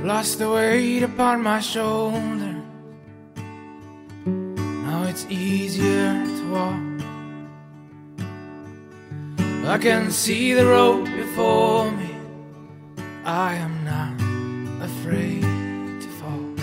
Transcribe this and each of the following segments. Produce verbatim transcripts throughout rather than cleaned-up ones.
Lost the weight upon my shoulder. Now it's easier to walk. I can see the road before me. I am not afraid to fall.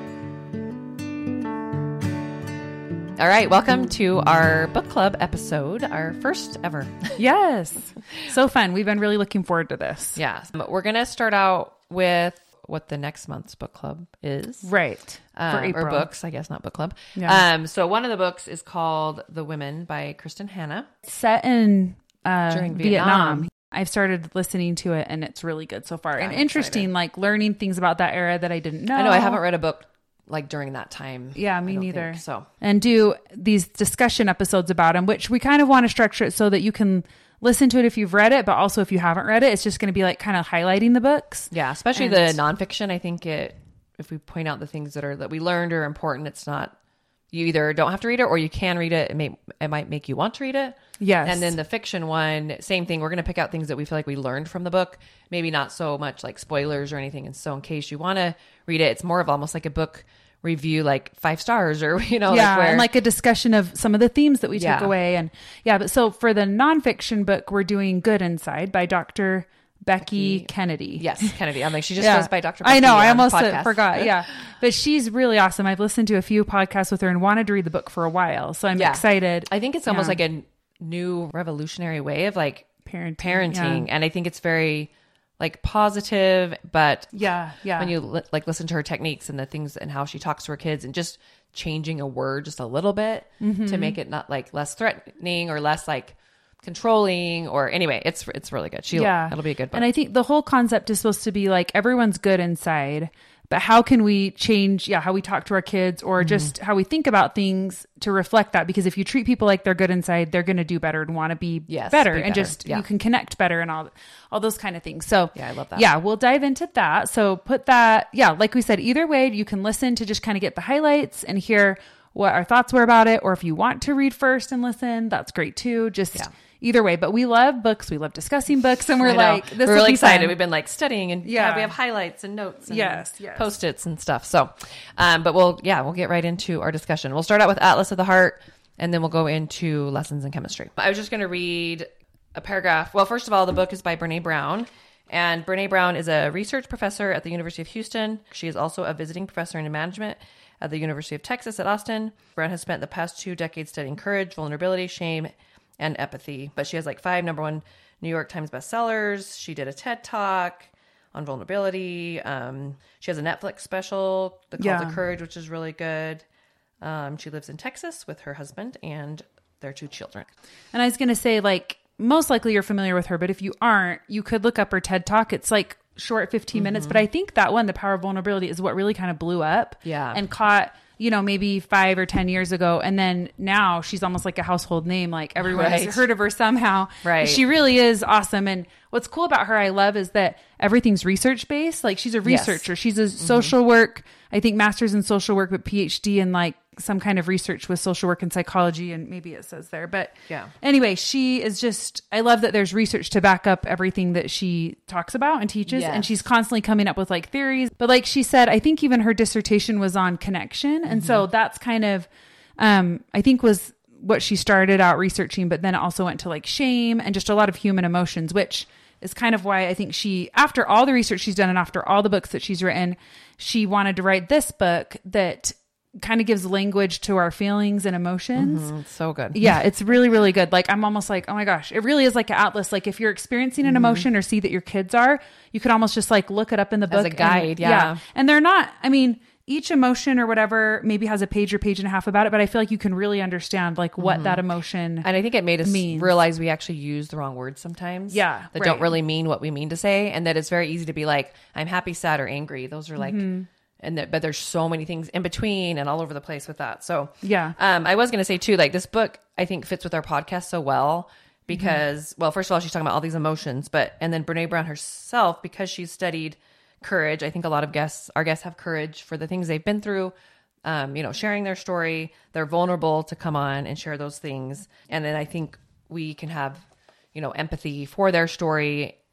All right, welcome to our book club episode, our first ever. Yes. So fun. We've been really looking forward to this. Yeah. We're going to start out with what the next month's book club is. Right. Um, For April. Or books, I guess, not book club. Yeah. Um, so one of the books is called The Women by Kristen Hanna. Set in uh, During Vietnam. Vietnam. I've started listening to it and it's really good so far. Yeah, and I'm interesting, excited. like learning things about that era that I didn't know. I know I haven't read a book like during that time. Yeah, me I don't neither. think, so And do these discussion episodes about them, which we kind of want to structure it so that you can listen to it if you've read it, but also if you haven't read it, it's just going to be like kind of highlighting the books. yeah, especially And- the nonfiction. I think it if we point out the things that are that we learned are important, it's not. You either don't have to read it or you can read it. It may it might make you want to read it. Yes. And then the fiction one, same thing. We're going to pick out things that we feel like we learned from the book. Maybe not so much like spoilers or anything. And so in case you want to read it, it's more of almost like a book review, like five stars or, you know, yeah, like where, and like a discussion of some of the themes that we Yeah. took away. And yeah, but so for the nonfiction book, we're doing Good Inside by Doctor Becky, Becky- Kennedy. yes, Kennedy. I'm like, she just Yeah. goes by Doctor Becky I know. I on almost podcasts. forgot. Yeah. But she's really awesome. I've listened to a few podcasts with her and wanted to read the book for a while. So I'm Yeah. excited. I think it's almost Yeah. like a new revolutionary way of like Parenting. parenting. Yeah. And I think it's very like positive, but Yeah. Yeah. when you li- like listen to her techniques and the things and how she talks to her kids and just changing a word just a little bit Mm-hmm. to make it not like less threatening or less like controlling or anyway, it's it's really good. She yeah. it'll be a good book. And I think the whole concept is supposed to be like everyone's good inside, but how can we change, yeah, how we talk to our kids or Mm-hmm. just how we think about things to reflect that? Because if you treat people like they're good inside, they're going to do better and want to be Yes, better be and better. just Yeah. you can connect better and all all those kind of things. So Yeah, I love that. Yeah, we'll dive into that. So put that, yeah, like we said, either way, you can listen to just kind of get the highlights and hear what our thoughts were about it. Or if you want to read first and listen, that's great too. Just Yeah. either way. But we love books. We love discussing books. And we're I know. like, this we're will really be excited. fun. We've been like studying and Yeah. yeah, we have highlights and notes and Yes, yes. post-its and stuff. So, um, but we'll, yeah, we'll get right into our discussion. We'll start out with Atlas of the Heart and then we'll go into lessons in chemistry. I was just going to read a paragraph. Well, first of all, the book is by Brene Brown. And Brene Brown is a research professor at the University of Houston. She is also a visiting professor in management at the University of Texas at Austin. Brown has spent the past two decades studying courage, vulnerability, shame, and empathy. But she has like five number one New York Times bestsellers. She did a TED Talk on vulnerability. Um, she has a Netflix special, The Call Yeah. to Courage, which is really good. Um, she lives in Texas with her husband and their two children. And I was going to say, like, most likely you're familiar with her, but if you aren't, you could look up her TED Talk. It's like short fifteen minutes, but I think that one, The Power of Vulnerability, is what really kind of blew up. Yeah. And caught, you know, maybe five or ten years ago. And then now she's almost like a household name. Like everyone Right. has heard of her somehow. Right. She really is awesome. And what's cool about her, I love, is that everything's research based. Like she's a Yes. researcher. She's a social work, I think master's in social work, but PhD in like some kind of research with social work and psychology. And maybe it says there, but Yeah. anyway, she is just, I love that there's research to back up everything that she talks about and teaches. Yes. And she's constantly coming up with like theories. But like she said, I think even her dissertation was on connection. And Mm-hmm. so that's kind of, um, I think was what she started out researching, but then it also went to like shame and just a lot of human emotions, which is kind of why I think she, after all the research she's done and after all the books that she's written, she wanted to write this book that kind of gives language to our feelings and emotions. Mm, so good. Yeah, it's really, really good. Like, I'm almost like, oh my gosh, it really is like an atlas. Like, if you're experiencing an emotion or see that your kids are, you could almost just like look it up in the book. As a guide, and, yeah. And they're not, I mean, each emotion or whatever maybe has a page or page and a half about it, but I feel like you can really understand like what that emotion And I think it made us means. realize we actually use the wrong words sometimes. Yeah, That right. don't really mean what we mean to say. And that it's very easy to be like, I'm happy, sad, or angry. Those are like, Mm-hmm. and that, but there's so many things in between and all over the place with that. So Yeah. um, I was going to say too, like this book, I think fits with our podcast so well because, Mm-hmm. well, first of all, she's talking about all these emotions, but, and then Brene Brown herself, because she's studied courage. I think a lot of guests, our guests have courage for the things they've been through, um, you know, sharing their story. They're vulnerable to come on and share those things. And then I think we can have, you know, empathy for their story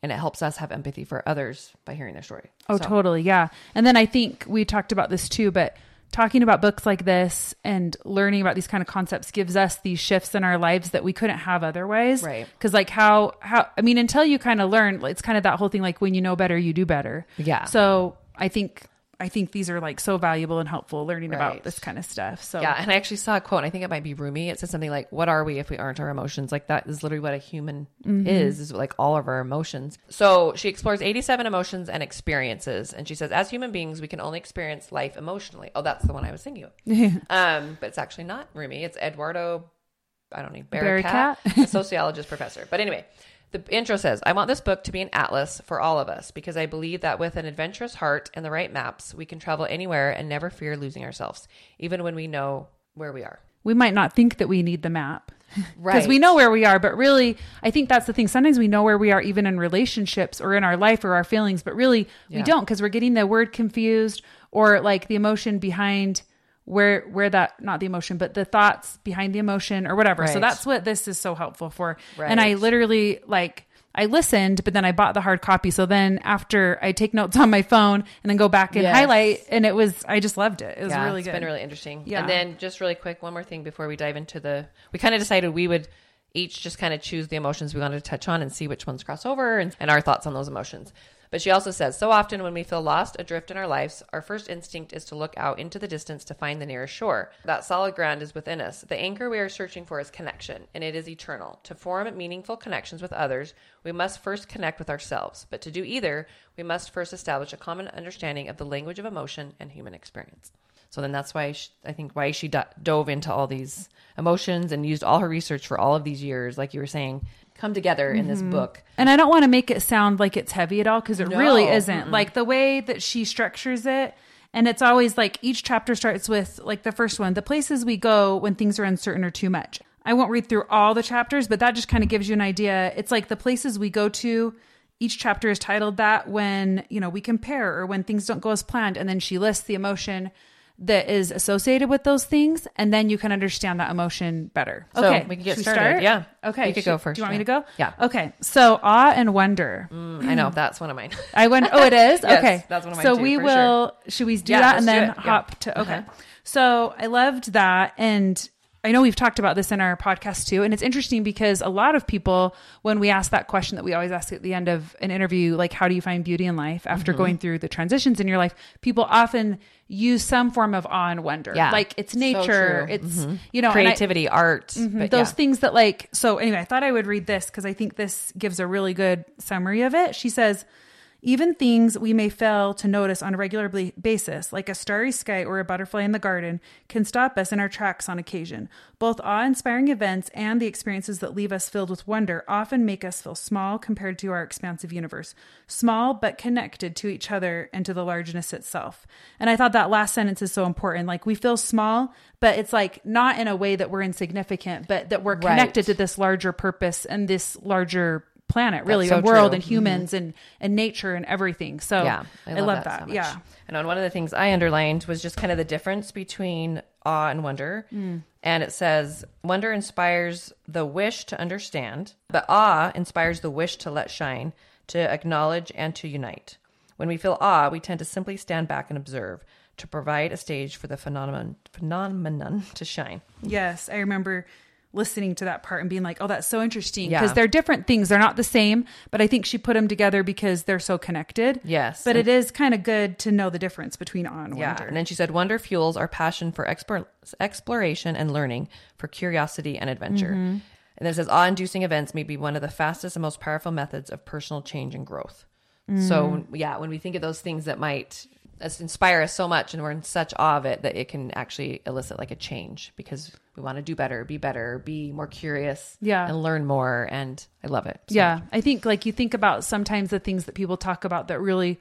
and it helps us have empathy for others by hearing their story. Oh, So, totally. Yeah. And then I think we talked about this too, but talking about books like this and learning about these kind of concepts gives us these shifts in our lives that we couldn't have otherwise. Right. Cause like how, how, I mean, until you kind of learn, it's kind of that whole thing, like when you know better, you do better. Yeah. So I think, I think these are like so valuable and helpful learning Right. about this kind of stuff. So Yeah, and I actually saw a quote, and I think it might be Rumi. It says something like, what are we if we aren't our emotions? Like that is literally what a human Mm-hmm. is, is like all of our emotions. So she explores eighty-seven emotions and experiences. And she says, as human beings, we can only experience life emotionally. Oh, that's the one I was thinking of. um, but it's actually not Rumi. It's Eduardo, I don't know, Barakat, Barakat? a sociologist professor. But anyway, the intro says, I want this book to be an atlas for all of us because I believe that with an adventurous heart and the right maps, we can travel anywhere and never fear losing ourselves, even when we know where we are. we might not think that we need the map. Right. Because we know where we are, but really, I think that's the thing. Sometimes we know where we are even in relationships or in our life or our feelings, but really we Yeah. don't because we're getting the word confused or like the emotion behind where where that, not the emotion, but the thoughts behind the emotion or whatever. So Right. that's what this is so helpful for. Right. And I literally like, I listened, but then I bought the hard copy. So then after I take notes on my phone and then go back and Yes. highlight, and it was, I just loved it. It was yeah, really it's good. been really interesting. Yeah. And then just really quick, one more thing before we dive into the, we kind of decided we would each just kind of choose the emotions we wanted to touch on and see which ones cross over and, and our thoughts on those emotions. But she also says, so often when we feel lost adrift in our lives, our first instinct is to look out into the distance to find the nearest shore. That solid ground is within us. The anchor we are searching for is connection, and it is eternal. To form meaningful connections with others, we must first connect with ourselves. But to do either, we must first establish a common understanding of the language of emotion and human experience. So then that's why she, I think why she do- dove into all these emotions and used all her research for all of these years, like you were saying, come together in this book. And I don't want to make it sound like it's heavy at all because it No. really isn't. Like the way that she structures it, and it's always like each chapter starts with like the first one, the places we go when things are uncertain or too much. I won't read through all the chapters, but that just kind of gives you an idea. It's like the places we go to. Each chapter is titled that when, you know, we compare or when things don't go as planned. And then she lists the emotion that is associated with those things, and then you can understand that emotion better. So Okay, we can get should started. start? Yeah. Okay, You could should- go first, Do you want yeah. me to go? Yeah. Okay. So awe and wonder. Mm, I know, that's one of mine. I went. Oh, it is. Yes, Okay, that's one of mine So too, we for will. Should we do Yeah, that and let's do then it. Yeah. hop to? Okay. Uh-huh. So I loved that, and I know we've talked about this in our podcast too, and it's interesting because a lot of people, when we ask that question that we always ask at the end of an interview, like how do you find beauty in life after Mm-hmm. going through the transitions in your life, people often use some form of awe and wonder. Yeah. Like it's So nature, true. it's Mhm. you know and I- Creativity, art. Mhm, But those yeah. things that like, so anyway, I thought I would read this because I think this gives a really good summary of it. She says, even things we may fail to notice on a regular bla- basis, like a starry sky or a butterfly in the garden, can stop us in our tracks on occasion. Both awe-inspiring events and the experiences that leave us filled with wonder often make us feel small compared to our expansive universe. Small, but connected to each other and to the largeness itself. And I thought that last sentence is so important. Like we feel small, but it's like not in a way that we're insignificant, but that we're Right. connected to this larger purpose and this larger planet, really, That's so and world true. and humans and, and nature and everything. So Yeah, I love, that. so much. Yeah. And on one of the things I underlined was just kind of the difference between awe and wonder. Mm. And it says, wonder inspires the wish to understand, but awe inspires the wish to let shine, to acknowledge, and to unite. When we feel awe, we tend to simply stand back and observe, to provide a stage for the phenomenon phenomenon to shine. Yes. I remember listening to that part and being like, oh, that's so interesting because Yeah. they're different things. They're not the same, but I think she put them together because they're so connected. Yes. But And- it is kind of good to know the difference between awe and Yeah. wonder. And then she said, wonder fuels our passion for explore, exploration and learning, for curiosity and adventure. Mm-hmm. And then it says, awe-inducing events may be one of the fastest and most powerful methods of personal change and growth. Mm. So, yeah, when we think of those things that might us inspire us so much and we're in such awe of it, that it can actually elicit like a change because we want to do better, be better, be more curious, Yeah. and learn more. And I love it. so Yeah. much. I think like you think about sometimes the things that people talk about that really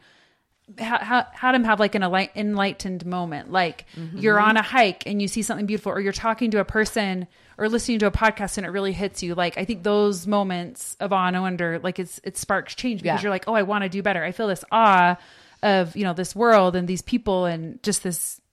ha- ha- had them have like an enlight- enlightened moment. Like you're on a hike and you see something beautiful, or you're talking to a person or listening to a podcast and it really hits you. Like I think those moments of awe and wonder, like it's, it sparks change because Yeah. you're like, oh, I want to do better. I feel this awe of, you know, this world and these people and just this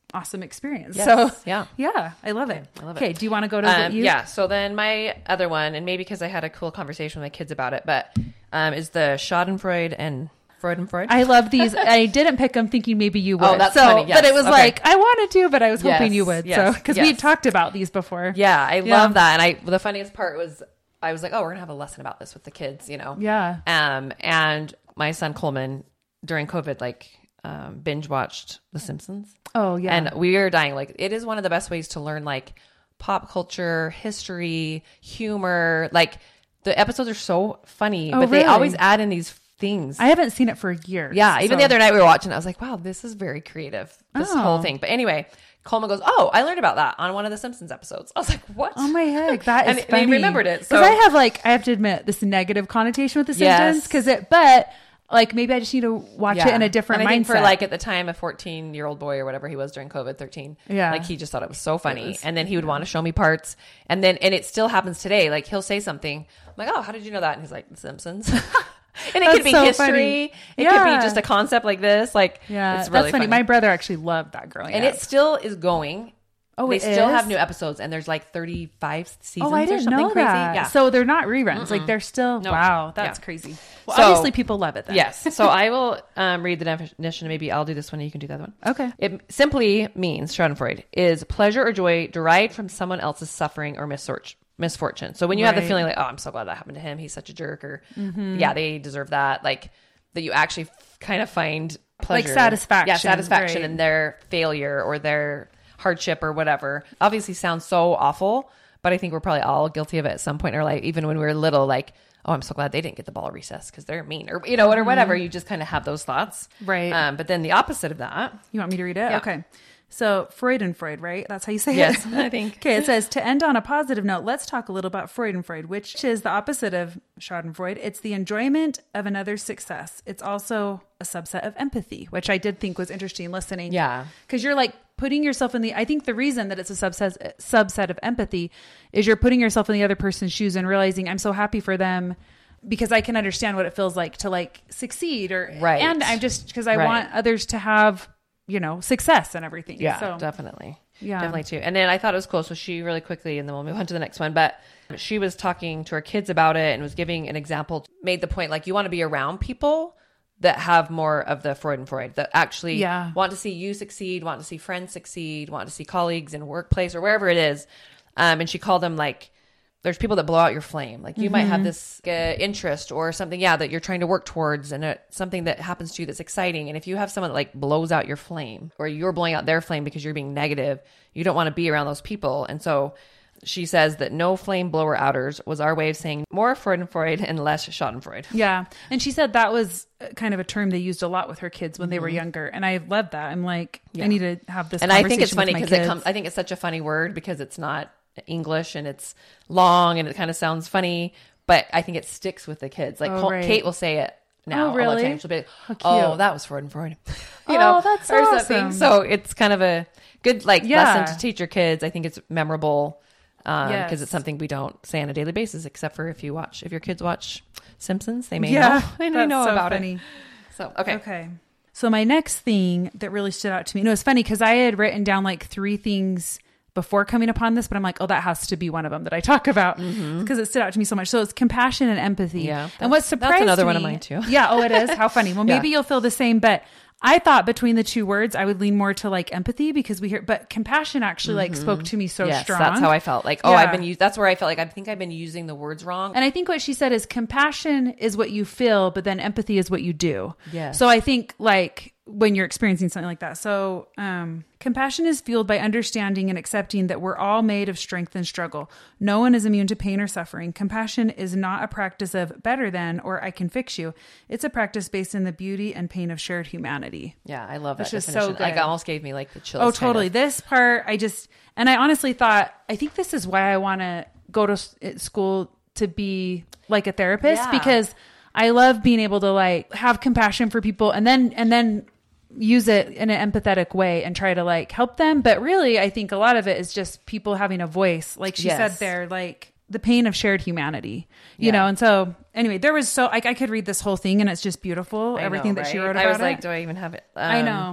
awesome experience. Yes. So Yeah. yeah, I love it. I love it. Okay. Do you want to go to Um, what you? yeah. So then my other one, and maybe because I had a cool conversation with my kids about it, but um, is the Schadenfreude and Freudenfreude. I love these. I didn't pick them thinking maybe you would. Oh, that's so, funny. Yes. But it was Okay. like, I wanted to, but I was hoping Yes, you would. yes, So, because yes. we talked about these before. Yeah, I Yeah. love that. And I, the funniest part was, I was like, oh, we're gonna have a lesson about this with the kids, you know? Yeah. Um, and my son Coleman during COVID, like, um, binge watched The Simpsons. Oh, yeah. And we are dying. Like, it is one of the best ways to learn like pop culture, history, humor. Like, the episodes are so funny, Oh, but they really? always add in these things. I haven't seen it for years. Yeah, even so- the other night we were watching, I was like, wow, this is very creative, this Oh. whole thing. But anyway, Coleman goes, oh, I learned about that on one of the Simpsons episodes. I was like, what? Oh my heck, that is and funny. he remembered it. So Because I have like, I have to admit, this negative connotation with the Yes. Simpsons. Because it, but like maybe I just need to watch yeah. it in a different and I think mindset. for like at the time, a fourteen year old boy or whatever he was during COVID, thirteen. Yeah. Like he just thought it was so funny. was- and then he would want to show me parts. And then, and it still happens today. Like he'll say something. I'm like, oh, how did you know that? And he's like, The Simpsons. And it That's could be so history. funny. It could Yeah. be just a concept like this. Like, yeah, it's really that's funny. funny. My brother actually loved that growing and up. it still is going. Oh, they it still is? have new episodes, and there's like thirty-five seasons Oh, I or didn't something know crazy. that. Yeah. So they're not reruns. Like they're still. No. Wow, that's Yeah. crazy. Well, So- obviously people love it then. Yes. So I will um, read the definition. Maybe I'll do this one and you can do the other one. Okay. It simply means, Schadenfreude, is pleasure or joy derived from someone else's suffering or misfortune. misfortune. So when you have the Right. feeling like, oh, I'm so glad that happened to him. He's such a jerk. Or, yeah, they deserve that. Like, that you actually f- kind of find pleasure. satisfaction, Yeah, satisfaction right. in their failure or their hardship or whatever. Obviously sounds so awful, but I think we're probably all guilty of it at some point in our life, even when we were little, like, oh, I'm so glad they didn't get the ball at recess because they're mean, or, you know, or whatever. You just kind of have those thoughts. Right. Um, but then the opposite of that. You want me to read it? Yeah. Okay. So Freudenfreud, right? That's how you say Yes, it. I think. Okay, it says, to end on a positive note, let's talk a little about Freudenfreud, which is the opposite of Schadenfreude. It's the enjoyment of another's success. It's also a subset of empathy, which I did think was interesting listening. Yeah. Because you're like putting yourself in the, I think the reason that it's a subset, subset of empathy is you're putting yourself in the other person's shoes and realizing, I'm so happy for them because I can understand what it feels like to like succeed or, Right. and I'm just, because I Right. want others to have, you know, success and everything. Yeah, So, definitely. Yeah. Definitely too. And then I thought it was cool. So she really quickly, and then we'll move on to the next one. But she was talking to her kids about it and was giving an example, made the point like you want to be around people that have more of the Freudenfreud, that actually Yeah. want to see you succeed, want to see friends succeed, want to see colleagues in workplace or wherever it is. Um, and she called them like, there's people that blow out your flame. Like you might have this uh, interest or something, yeah, that you're trying to work towards, and it, something that happens to you that's exciting. And if you have someone that like blows out your flame, or you're blowing out their flame because you're being negative, you don't want to be around those people. And so she says that no flame blower outers was our way of saying more Freudenfreud and less Schadenfreude. yeah. And she said that was kind of a term they used a lot with her kids when they were younger. And I love that. I'm like, I need to have this And I think it's funny because because it comes, I think it's such a funny word because it's not English and it's long and it kind of sounds funny, but I think it sticks with the kids. Like Oh, Col- right. Kate will say it now. Oh, all the really? time. She'll be like, How cute. oh, that was Freudenfreud. you Oh, know, that's or awesome. something. So it's kind of a good like Yeah. lesson to teach your kids. I think it's memorable because Yes. it's something we don't say on a daily basis, except for if you watch, if your kids watch Simpsons, they may Yeah, know, they may that's know so about funny. it. So, okay. Okay. So my next thing that really stood out to me, no, it's funny because I had written down like three things before coming upon this, but I'm like, oh, that has to be one of them that I talk about because it stood out to me so much. So it's compassion and empathy. Yeah, And what that's- surprised that's another me, one of mine too. Yeah. Oh, it is. How funny. Well, Yeah. maybe you'll feel the same, but I thought between the two words, I would lean more to like empathy because we hear, but compassion actually like spoke to me so Yes, strong. that's how I felt. Like, oh, Yeah. I've been used. That's where I felt like I think I've been using the words wrong. And I think what she said is compassion is what you feel, but then empathy is what you do. Yes. So I think like when you're experiencing something like that. So um, compassion is fueled by understanding and accepting that we're all made of strength and struggle. No one is immune to pain or suffering. Compassion is not a practice of better than or I can fix you. It's a practice based in the beauty and pain of shared humanity. Yeah, I love that Which is so definition. Like, good. it almost gave me like the chills. Oh, kind totally. of. This part, I just, and I honestly thought, I think this is why I want to go to s- school to be like a therapist Yeah. because I love being able to like have compassion for people and then, and then use it in an empathetic way and try to like help them. But really, I think a lot of it is just people having a voice. Like she Yes. said there, like the pain of shared humanity, you Yeah. know? And so anyway, there was so like, I could read this whole thing and it's just beautiful. I About know, that she right? wrote about I was it. like, do I even have it? Um, I know.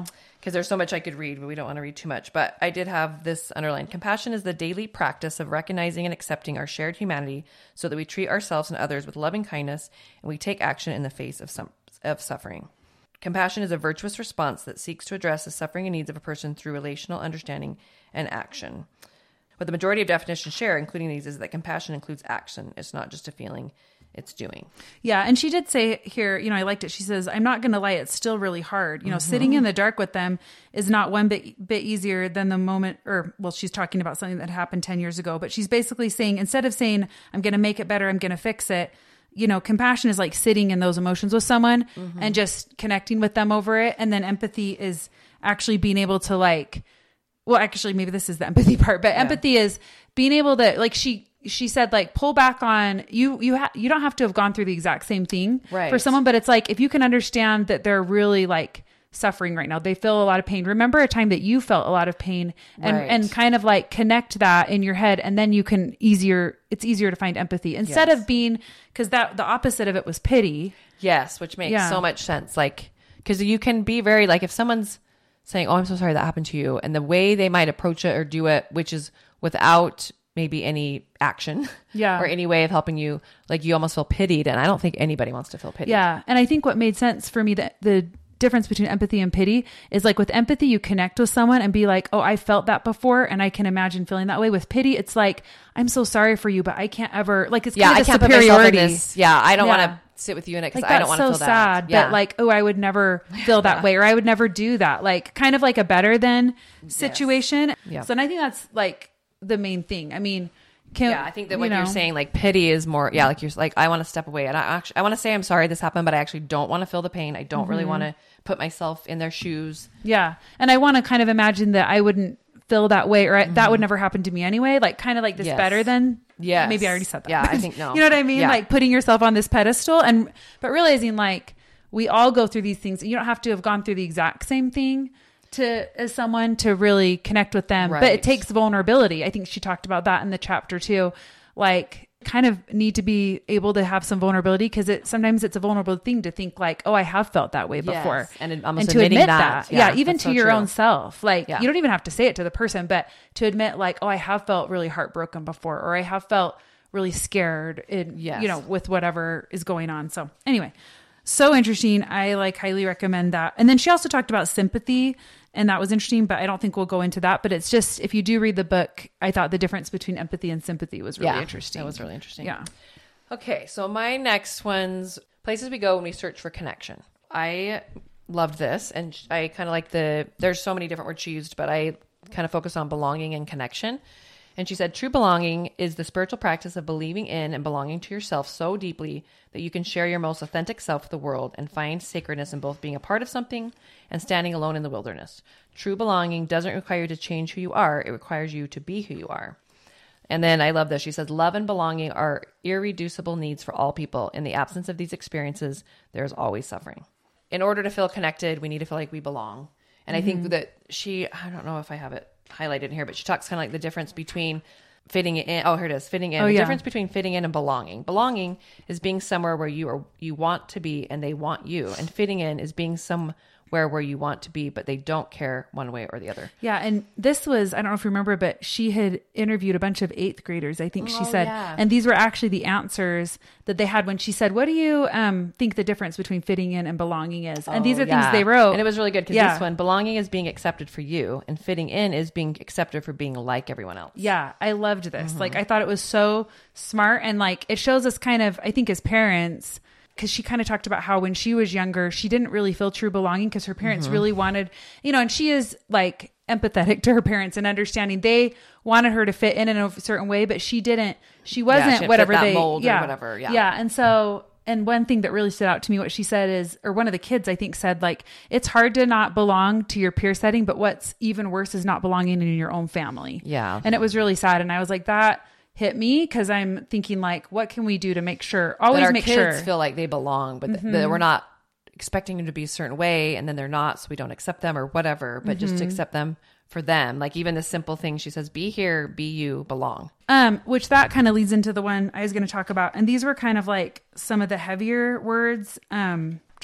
because there's so much I could read, but we don't want to read too much. But I did have this underlined. Compassion is the daily practice of recognizing and accepting our shared humanity so that we treat ourselves and others with loving kindness and we take action in the face of some of suffering. Compassion is a virtuous response that seeks to address the suffering and needs of a person through relational understanding and action. What the majority of definitions share, including these, is that compassion includes action. It's not just a feeling, it's doing. Yeah. And she did say here, you know, I liked it. She says, I'm not going to lie. It's still really hard. You know, mm-hmm. sitting in the dark with them is not one bit, bit easier than the moment, or, well, she's talking about something that happened ten years ago, but she's basically saying, instead of saying, I'm going to make it better, I'm going to fix it, you know, compassion is like sitting in those emotions with someone mm-hmm. and just connecting with them over it. And then empathy is actually being able to like, well, actually, maybe this is the empathy part, but yeah. empathy is being able to, like, she, she said, like, pull back on you, you ha- you don't have to have gone through the exact same thing right. for someone, but it's like, if you can understand that they're really like suffering right now, they feel a lot of pain. Remember a time that you felt a lot of pain and, right. and kind of like connect that in your head. And then you can easier, it's easier to find empathy instead yes. of being, cause that the opposite of it was pity. Yes. Which makes yeah. so much sense. Like, cause you can be very like, if someone's saying, oh, I'm so sorry that happened to you. And the way they might approach it or do it, which is without maybe any action yeah. or any way of helping you, like you almost feel pitied. And I don't think anybody wants to feel pitied. Yeah. And I think what made sense for me, that the difference between empathy and pity is like with empathy, you connect with someone and be like, oh, I felt that before. And I can imagine feeling that way. With pity, it's like, I'm so sorry for you, but I can't ever like, it's yeah, kind I of can't superiority. Put myself in this. Yeah. I don't yeah. want to sit with you in it because like, I don't want to so feel that. sad, yeah. but like, oh, I would never feel that yeah. way, or I would never do that. Like kind of like a better than situation. Yes. Yeah. So and I think that's like the main thing. I mean, can, yeah, I think that what you know, you're saying, like pity is more, yeah, like you're like, I want to step away and I actually, I want to say, I'm sorry this happened, but I actually don't want to feel the pain. I don't mm-hmm. really want to put myself in their shoes. Yeah. And I want to kind of imagine that I wouldn't feel that way, or I, mm-hmm. that would never happen to me anyway. Like kind of like this yes. better than, yeah, maybe I already said that. Yeah, I think no. You know what I mean? Yeah. Like putting yourself on this pedestal and, but realizing like we all go through these things. You don't have to have gone through the exact same thing to as someone to really connect with them, right. but it takes vulnerability. I think she talked about that in the chapter too. Like kind of need to be able to have some vulnerability because it sometimes it's a vulnerable thing to think like, oh, I have felt that way before. Yes. And it, almost and to admitting admit that. that. Yeah. yeah even to so your true. own self. Like yeah. you don't even have to say it to the person, but to admit like, oh, I have felt really heartbroken before, or I have felt really scared in, yes. you know, with whatever is going on. So anyway, so interesting. I like highly recommend that. And then she also talked about sympathy, and that was interesting, but I don't think we'll go into that. But it's just, if you do read the book, I thought the difference between empathy and sympathy was really yeah, interesting. That was really interesting. Yeah. Okay. So my next one's places we go when we search for connection. I loved this, and I kind of like the, there's so many different words she used, but I kind of focus on belonging and connection. And she said, true belonging is the spiritual practice of believing in and belonging to yourself so deeply that you can share your most authentic self with the world and find sacredness in both being a part of something and standing alone in the wilderness. True belonging doesn't require you to change who you are. It requires you to be who you are. And then I love this. She says, love and belonging are irreducible needs for all people. In the absence of these experiences, there's always suffering. In order to feel connected, we need to feel like we belong. And mm-hmm. I think that she, I don't know if I have it highlighted in here, but she talks kind of like the difference between fitting in. Oh, here it is. Fitting in. Oh, the yeah. difference between fitting in and belonging. Belonging is being somewhere where you are, you want to be and they want you. And fitting in is being somewhere where you want to be, but they don't care one way or the other. Yeah. And this was, I don't know if you remember, but she had interviewed a bunch of eighth graders, I think she oh, said, yeah. and these were actually the answers that they had when she said, what do you um, think the difference between fitting in and belonging is? And oh, these are yeah. things they wrote. And it was really good because yeah. this one, belonging is being accepted for you and fitting in is being accepted for being like everyone else. Yeah. I loved this. Mm-hmm. Like, I thought it was so smart. And like, it shows us kind of, I think as parents, because she kind of talked about how when she was younger, she didn't really feel true belonging because her parents mm-hmm. really wanted, you know, and she is like empathetic to her parents and understanding they wanted her to fit in in a certain way, but she didn't, she wasn't yeah, she whatever fit that they, mold yeah, or whatever. Yeah. Yeah. And so, and one thing that really stood out to me, what she said is, or one of the kids I think said like, it's hard to not belong to your peer setting, but what's even worse is not belonging in your own family. Yeah. And it was really sad. And I was like, that hit me because I'm thinking like, what can we do to make sure, always that our make kids sure feel like they belong, but mm-hmm. th- that we're not expecting them to be a certain way and then they're not, so we don't accept them or whatever, but mm-hmm. just to accept them for them. Like even the simple thing she says, be here, be you, belong. Um, which that kind of leads into the one I was going to talk about. And these were kind of like some of the heavier words. Um,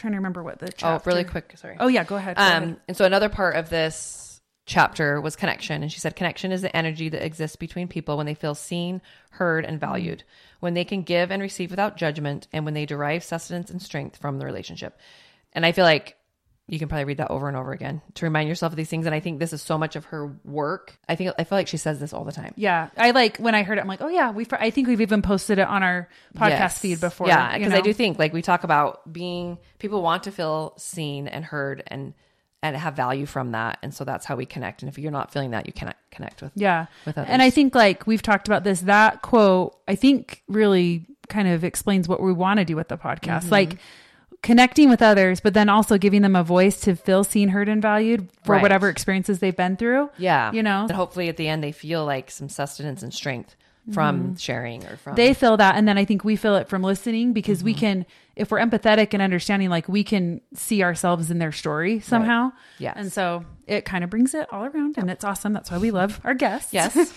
trying to remember what the Oh, chapter. really quick. Sorry. Oh yeah, go ahead. Go Um, ahead. and so another part of this chapter was connection. And she said, connection is the energy that exists between people when they feel seen, heard, and valued, when they can give and receive without judgment, and when they derive sustenance and strength from the relationship. And I feel like you can probably read that over and over again to remind yourself of these things. And I think this is so much of her work. I think, I feel like she says this all the time. Yeah, I like when I heard it. I'm like, oh yeah, we. I think we've even posted it on our podcast Yes. feed before. Yeah, you because I know? do think like we talk about being, people want to feel seen and heard and and have value from that. And so that's how we connect. And if you're not feeling that, you cannot connect with Yeah. with others. And I think like we've talked about this, that quote, I think really kind of explains what we want to do with the podcast. Mm-hmm. Like connecting with others, but then also giving them a voice to feel seen, heard, and valued for Right. whatever experiences they've been through. Yeah. You know? And hopefully at the end they feel like some sustenance and strength from sharing or from They feel that. And then I think we feel it from listening because Mm-hmm. we can, if we're empathetic and understanding, like we can see ourselves in their story somehow. Yes. And so it kind of brings it all around and it's awesome. That's why we love our guests. Yes.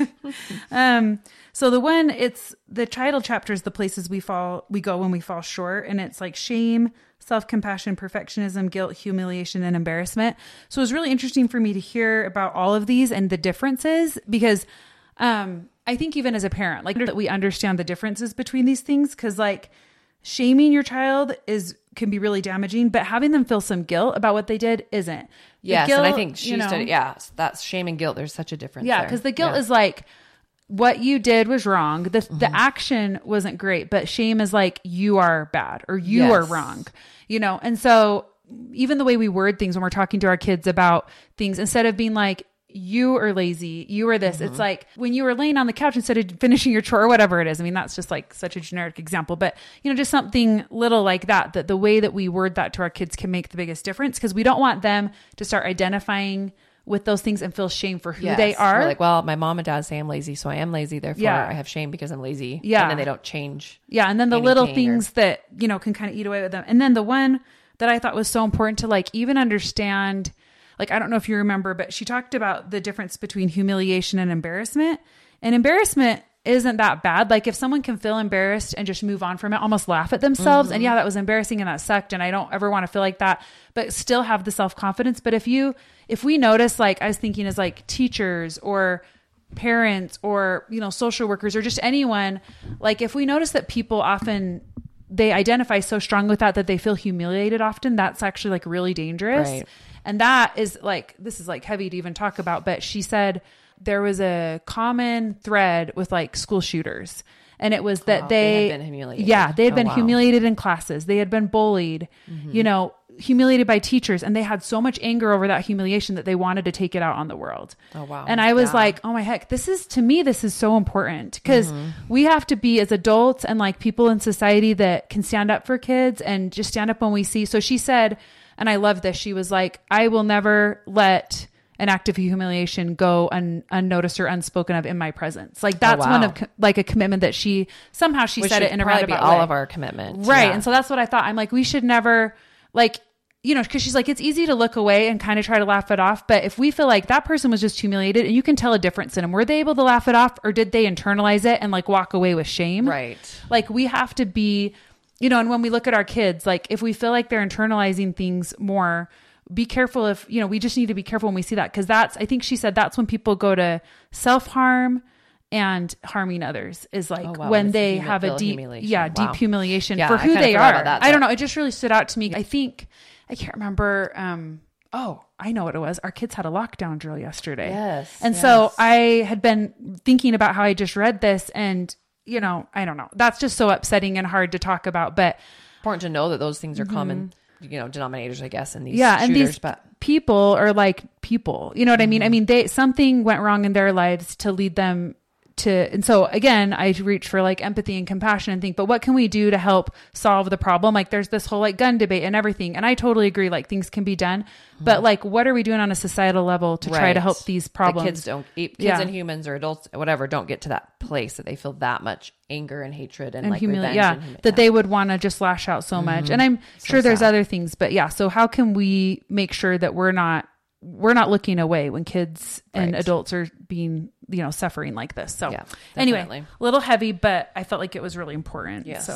Um, so the one, it's the title chapter is the places we fall, we go when we fall short. And it's like shame, self-compassion, perfectionism, guilt, humiliation, and embarrassment. So it was really interesting for me to hear about all of these and the differences because, um, I think even as a parent, like that we understand the differences between these things. Cause like shaming your child is, can be really damaging, but having them feel some guilt about what they did isn't. The Yes. and I guilt, think she you know, studied, yeah, that's shame and guilt. There's such a difference. yeah, there. because the guilt Yeah. is like what you did was wrong. The Mm-hmm. the action wasn't great, but shame is like you are bad or you Yes. are wrong. You know, and so even the way we word things when we're talking to our kids about things, instead of being like you are lazy, you are this, Mm-hmm. it's like when you were laying on the couch instead of finishing your chore or whatever it is. I mean, that's just like such a generic example, but you know, just something little like that, that the way that we word that to our kids can make the biggest difference because we don't want them to start identifying with those things and feel shame for who Yes. they are. We're like, well, my mom and dad say I'm lazy, so I am lazy. Therefore, Yeah. I have shame because I'm lazy. Yeah. And then they don't change. Yeah. And then the little anything things that, you know, can kind of eat away with them. And then the one that I thought was so important to like even understand, like, I don't know if you remember, but she talked about the difference between humiliation and embarrassment. And embarrassment isn't that bad. Like if someone can feel embarrassed and just move on from it, almost laugh at themselves. And yeah, that was embarrassing and that sucked. And I don't ever want to feel like that, but still have the self-confidence. But if you, if we notice, like I was thinking as like teachers or parents or, you know, social workers or just anyone, like if we notice that people often, they identify so strong with that, that they feel humiliated often, that's actually like really dangerous. Right. And that is like, this is like heavy to even talk about, but she said there was a common thread with like school shooters. And it was that Wow, they, they had been humiliated. yeah, they had Oh, been wow. humiliated in classes. They had been bullied, you know, humiliated by teachers. And they had so much anger over that humiliation that they wanted to take it out on the world. Oh, wow. And I was Yeah. like, oh my heck, this is, to me, this is so important because we have to be as adults and like people in society that can stand up for kids and just stand up when we see. So she said, and I love this, she was like, I will never let an act of humiliation go un- unnoticed or unspoken of in my presence. Like that's wow. one of co- like a commitment that she somehow she Which said should it in a probably be roundabout all way. of our commitment. Right. Yeah. And so that's what I thought. I'm like, we should never like, you know, cause she's like, it's easy to look away and kind of try to laugh it off. But if we feel like that person was just humiliated and you can tell a difference in them, were they able to laugh it off or did they internalize it and like walk away with shame? Right. Like we have to be, you know, and when we look at our kids, like if we feel like they're internalizing things more, be careful if, you know, we just need to be careful when we see that. Cause that's, I think she said that's when people go to self-harm and harming others is like Oh, wow. when It's they humi- have a feel deep, humiliation. yeah, Wow. deep humiliation Yeah, for I who kinda they forgot are. about that, I don't that- know. It just really stood out to me. I think, I can't remember. Um, oh, I know what it was. Our kids had a lockdown drill yesterday. Yes, And so yes. I had been thinking about how I just read this and, you know, I don't know. That's just so upsetting and hard to talk about, but Important to know that those things are common, you know, denominators, I guess, in these yeah, and shooters. these But people are like people, you know what I mean? I mean, they, something went wrong in their lives to lead them to, and so again, I reach for like empathy and compassion and think, but what can we do to help solve the problem? Like there's this whole like gun debate and everything. And I totally agree. Like things can be done, but like, what are we doing on a societal level to try Right. to help these problems? The kids don't, kids Yeah. and humans or adults, whatever, don't get to that place that they feel that much anger and hatred and, and like humili- revenge. yeah, and humi- that yeah. they would want to just lash out so much. And I'm So sure there's sad. other things, but yeah. So how can we make sure that we're not, we're not looking away when kids and Right. adults are being, you know, suffering like this. So Yeah, anyway, definitely. a little heavy, but I felt like it was really important. Yes. So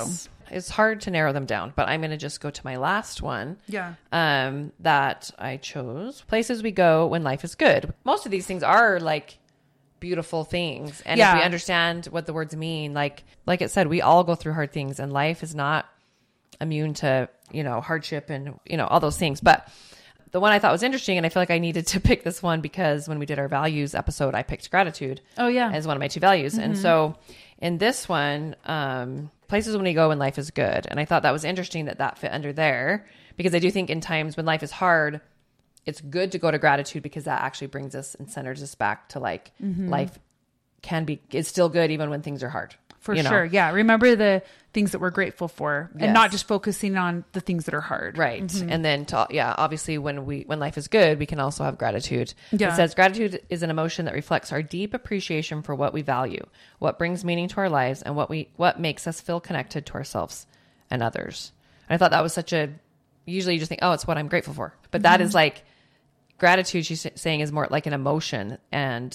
it's hard to narrow them down, but I'm going to just go to my last one. Yeah. Um, that I chose. Places we go when life is good. Most of these things are like beautiful things. And Yeah. if we understand what the words mean, like, like it said, we all go through hard things, and life is not immune to, you know, hardship and, you know, all those things. But the one I thought was interesting, and I feel like I needed to pick this one because when we did our values episode, I picked gratitude. Oh, yeah. As one of my two values. Mm-hmm. And so in this one, um, places when we go when life is good. And I thought that was interesting that that fit under there, because I do think in times when life is hard, it's good to go to gratitude, because that actually brings us and centers us back to like Mm-hmm. life can be, it's still good even when things are hard. For you know? sure. Yeah. Remember the things that we're grateful for, and Yes. not just focusing on the things that are hard. Right. Mm-hmm. And then, to, yeah, obviously when we, when life is good, we can also have gratitude. Yeah. It says gratitude is an emotion that reflects our deep appreciation for what we value, what brings meaning to our lives, and what we, what makes us feel connected to ourselves and others. And I thought that was such a, usually you just think, oh, it's what I'm grateful for. But that is like gratitude, she's saying, is more like an emotion. And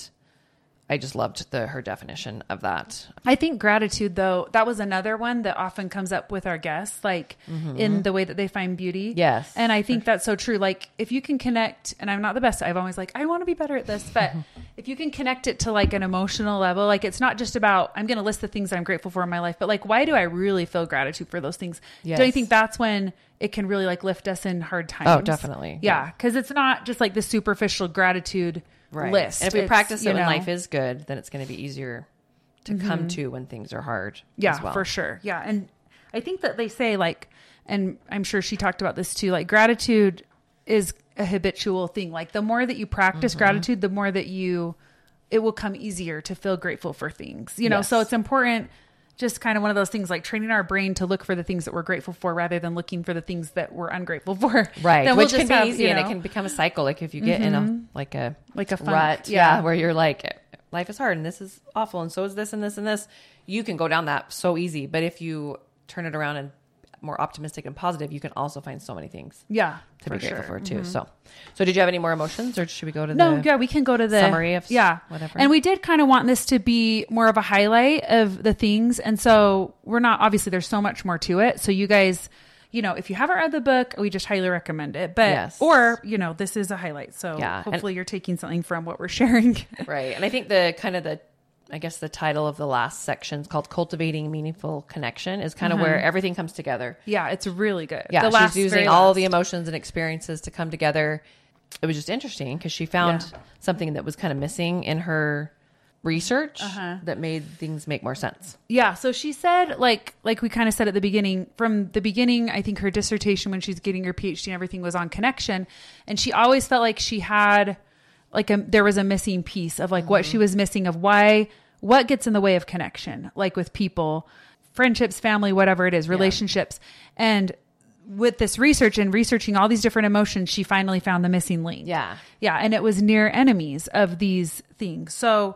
I just loved the her definition of that. I think gratitude, though, that was another one that often comes up with our guests, like in the way that they find beauty. Yes. And I think that's so true. Like if you can connect, and I'm not the best, I've always like, I want to be better at this, but if you can connect it to like an emotional level, like it's not just about, I'm going to list the things that I'm grateful for in my life, but like, why do I really feel gratitude for those things? Yes. Don't you think that's when it can really like lift us in hard times? Oh, definitely. Yeah. Cause it's not just like the superficial gratitude Right. list. And if we It's, practice it you when know, life is good, then it's going to be easier to come to when things are hard. Yeah, as well. for sure. Yeah. And I think that they say like, and I'm sure she talked about this too, like gratitude is a habitual thing. Like the more that you practice Mm-hmm. gratitude, the more that you, it will come easier to feel grateful for things, you know? Yes. So it's important, just kind of one of those things, like training our brain to look for the things that we're grateful for rather than looking for the things that we're ungrateful for. Right. Then we'll Which can just be have, easy, you and it know, can become a cycle. Like if you get in a, like a, like a funk. rut, yeah. Yeah. where you're like, life is hard and this is awful. And so is this and this and this. You can go down that so easy. But if you turn it around and more optimistic and positive, you can also find so many things Yeah. to for be grateful sure. for too. So, so did you have any more emotions, or should we go to No, the yeah, we can go to the summary of yeah, whatever? And we did kind of want this to be more of a highlight of the things, and so we're not, obviously there's so much more to it. So you guys, you know, if you haven't read the book, we just highly recommend it. But Yes. or you know, this is a highlight. So Yeah, hopefully and- you're taking something from what we're sharing. Right. And I think the kind of the, I guess the title of the last section is called Cultivating Meaningful Connection, is kind of where everything comes together. Yeah, it's really good. Yeah, the last, she's using very all last. the emotions and experiences to come together. It was just interesting because she found Yeah. something that was kind of missing in her research Uh-huh. that made things make more sense. Yeah, so she said, like like we kind of said at the beginning, from the beginning, I think her dissertation when she's getting her PhD and everything was on connection, and she always felt like she had like a there was a missing piece of like what she was missing of why what gets in the way of connection, like with people, friendships, family, whatever it is, relationships. And with this research and researching all these different emotions, she finally found the missing link. Yeah. Yeah, and it was near enemies of these things. So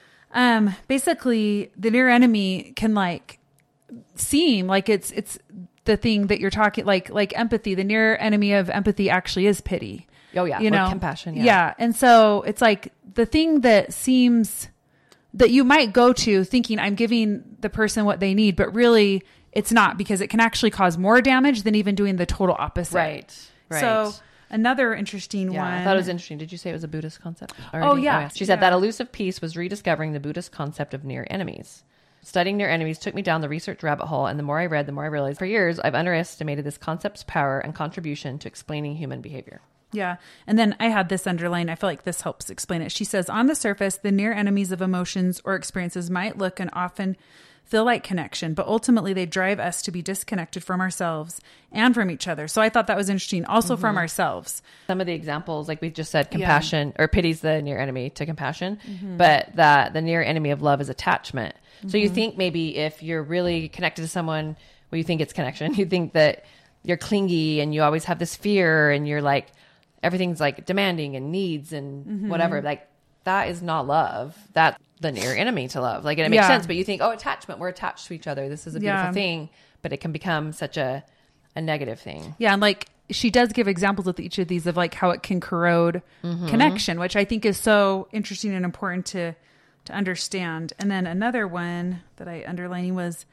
um basically the near enemy can like seem like it's it's the thing that you're talking like like empathy. The near enemy of empathy actually is pity. Oh yeah, You with know, compassion. Yeah. Yeah. And so it's like the thing that seems that you might go to thinking I'm giving the person what they need, but really it's not, because it can actually cause more damage than even doing the total opposite. Right. Right. So another interesting yeah, one. I thought it was interesting. Did you say it was a Buddhist concept? Oh, already? yeah. She said Yeah. that elusive piece was rediscovering the Buddhist concept of near enemies. Studying near enemies took me down the research rabbit hole, and the more I read, the more I realized for years I've underestimated this concept's power and contribution to explaining human behavior. Yeah. And then I had this underlined. I feel like this helps explain it. She says, on the surface, the near enemies of emotions or experiences might look and often feel like connection, but ultimately they drive us to be disconnected from ourselves and from each other. So I thought that was interesting. Also Mm-hmm. from ourselves. Some of the examples, like we just said, compassion or pity's the near enemy to compassion, but that the near enemy of love is attachment. So you think maybe if you're really connected to someone, well, you think it's connection. You think that you're clingy and you always have this fear and you're like, everything's like demanding and needs and whatever. Like that is not love. That's the near enemy to love. Like, and it makes Yeah. sense, but you think, oh, attachment, we're attached to each other. This is a beautiful Yeah. thing, but it can become such a, a negative thing. Yeah. And like she does give examples with each of these of like how it can corrode connection, which I think is so interesting and important to, to understand. And then another one that I underlining was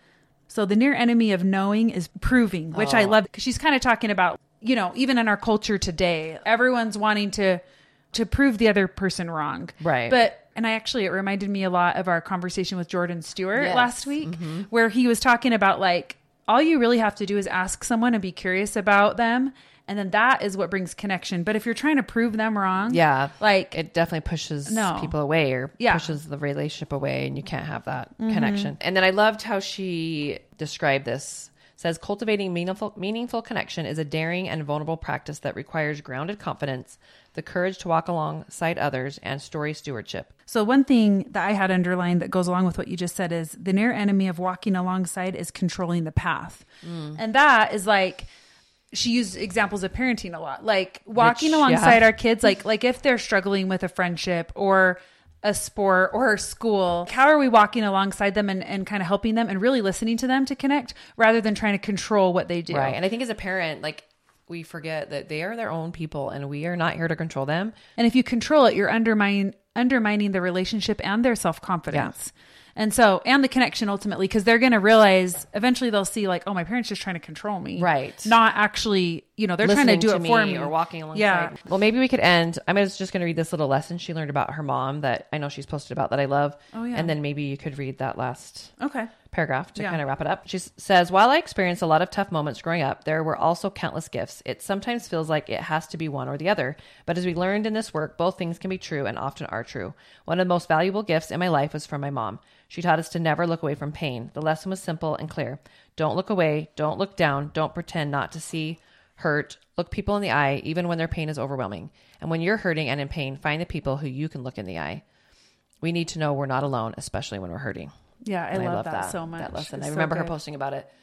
So the near enemy of knowing is proving, which Oh. I love because she's kind of talking about, you know, even in our culture today, everyone's wanting to to prove the other person wrong. Right. But and I actually, it reminded me a lot of our conversation with Jordan Stewart Yes. last week, Mm-hmm. where he was talking about like, all you really have to do is ask someone and be curious about them. And then that is what brings connection. But if you're trying to prove them wrong, Yeah. like It definitely pushes No. people away or Yeah. pushes the relationship away, and you can't have that connection. And then I loved how she described this. Says cultivating meaningful meaningful connection is a daring and vulnerable practice that requires grounded confidence, the courage to walk alongside others, and story stewardship. So one thing that I had underlined that goes along with what you just said is the near enemy of walking alongside is controlling the path. Mm. And that is like, she used examples of parenting a lot, like walking Which, alongside yeah. our kids, like, like if they're struggling with a friendship or a sport or school, how are we walking alongside them and, and kind of helping them and really listening to them to connect rather than trying to control what they do. Right. And I think as a parent, like, we forget that they are their own people and we are not here to control them. And if you control it, you're undermining undermining the relationship and their self-confidence. And so, and the connection ultimately, because they're going to realize eventually they'll see like, oh, my parents just trying to control me. Right. Not actually, you know, they're Listening trying to do it me for me. or walking alongside. Yeah. Well, maybe we could end. I'm just going to read this little lesson she learned about her mom that I know she's posted about that I love. Oh, yeah. And then maybe you could read that last Okay. paragraph to Yeah. kind of wrap it up. She s- says, while I experienced a lot of tough moments growing up, there were also countless gifts. It sometimes feels like it has to be one or the other. But as we learned in this work, both things can be true and often are true. One of the most valuable gifts in my life was from my mom. She taught us to never look away from pain. The lesson was simple and clear. Don't look away. Don't look down. Don't pretend not to see hurt. Look people in the eye, even when their pain is overwhelming. And when you're hurting and in pain, find the people who you can look in the eye. We need to know we're not alone, especially when we're hurting. Yeah. I, And love, that, so much. That lesson. It's I so remember her good. posting about it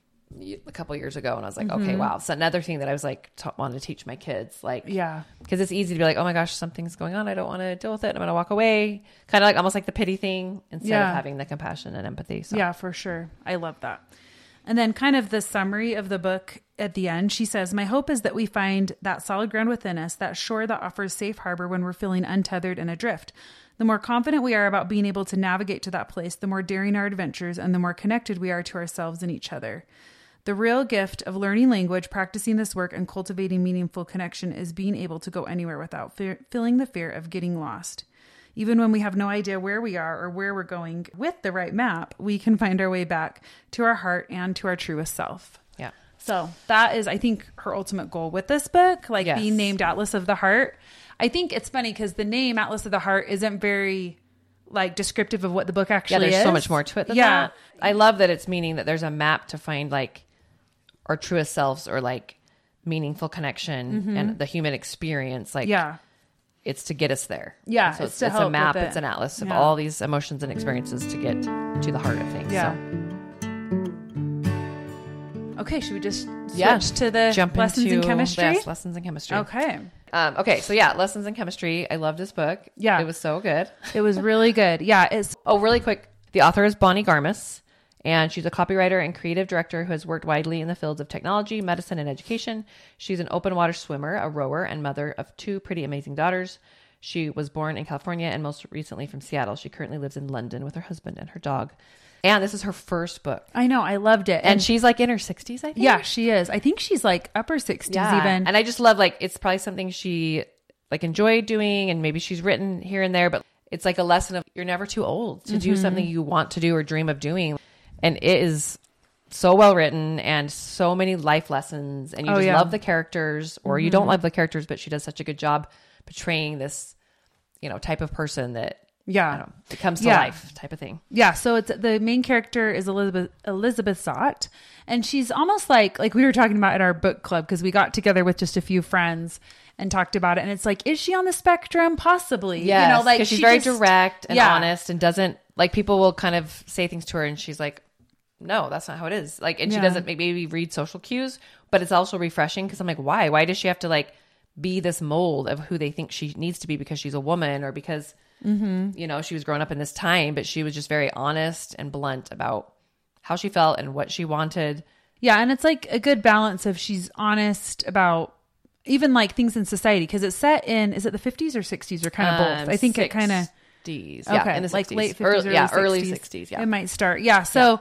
a couple years ago, and I was like, Mm-hmm. okay, wow. So another thing that I was like, ta- wanted to teach my kids, like, Yeah. because it's easy to be like, oh my gosh, something's going on. I don't want to deal with it. I'm going to walk away. Kind of like almost like the pity thing instead Yeah. of having the compassion and empathy. So Yeah, for sure. I love that. And then kind of the summary of the book at the end, she says, my hope is that we find that solid ground within us, that shore that offers safe harbor when we're feeling untethered and adrift. The more confident we are about being able to navigate to that place, the more daring our adventures and the more connected we are to ourselves and each other. The real gift of learning language, practicing this work, and cultivating meaningful connection is being able to go anywhere without fear, feeling the fear of getting lost. Even when we have no idea where we are or where we're going with the right map, we can find our way back to our heart and to our truest self. yeah. So that is, I think, her ultimate goal with this book, like Yes. being named Atlas of the Heart. I think it's funny because the name Atlas of the Heart isn't very like descriptive of what the book Yeah, actually there's is. so much more to it than Yeah. that. I love that it's meaning that there's a map to find like our truest selves or like meaningful connection and the human experience. Like, Mm-hmm. Yeah. it's to get us there. Yeah, So it's it's, to it's a help map, with it. it's an atlas of Yeah. all these emotions and experiences to get to the heart of things. Yeah. So Okay, should we just switch Yeah. to the jump lessons into in chemistry? Yes, lessons in chemistry. Okay. Um, okay. So yeah, lessons in chemistry. I loved this book. Yeah. It was so good. It was really good. Yeah, it's Oh, really quick. The author is Bonnie Garmis, and she's a copywriter and creative director who has worked widely in the fields of technology, medicine, and education. She's an open water swimmer, a rower, and mother of two pretty amazing daughters. She was born in California and most recently from Seattle. She currently lives in London with her husband and her dog. And this is her first book. I know, I loved it. And she's like in her sixties, I think. yeah, she is. I think she's like upper sixties Yeah. even. And I just love, like, it's probably something she like enjoyed doing, and maybe she's written here and there, but it's like a lesson of you're never too old to Mm-hmm. do something you want to do or dream of doing. And it is so well written and so many life lessons, and you Oh, just yeah. love the characters, or you don't love the characters, but she does such a good job portraying this, you know, type of person that, Yeah. I don't know, it comes to Yeah. life type of thing. Yeah, so it's the main character is Elizabeth Elizabeth Zott, and she's almost like like we were talking about at our book club because we got together with just a few friends and talked about it, and it's like, is she on the spectrum? Possibly. Yeah, you know, like because she's she very just- direct and yeah. honest, and doesn't like people will kind of say things to her, and she's like, "No, that's not how it is." Like, and she Yeah. doesn't maybe read social cues, but it's also refreshing because I'm like, why? Why does she have to like be this mold of who they think she needs to be because she's a woman or because Mm-hmm. you know she was growing up in this time? But she was just very honest and blunt about how she felt and what she wanted. Yeah, and it's like a good balance of she's honest about even like things in society because it's set in is it the fifties or sixties or kind of both? Um, I think it kind of sixties, yeah, in the like sixties. late Early- fifties, yeah, early early sixties. sixties, yeah. It might start. Yeah, so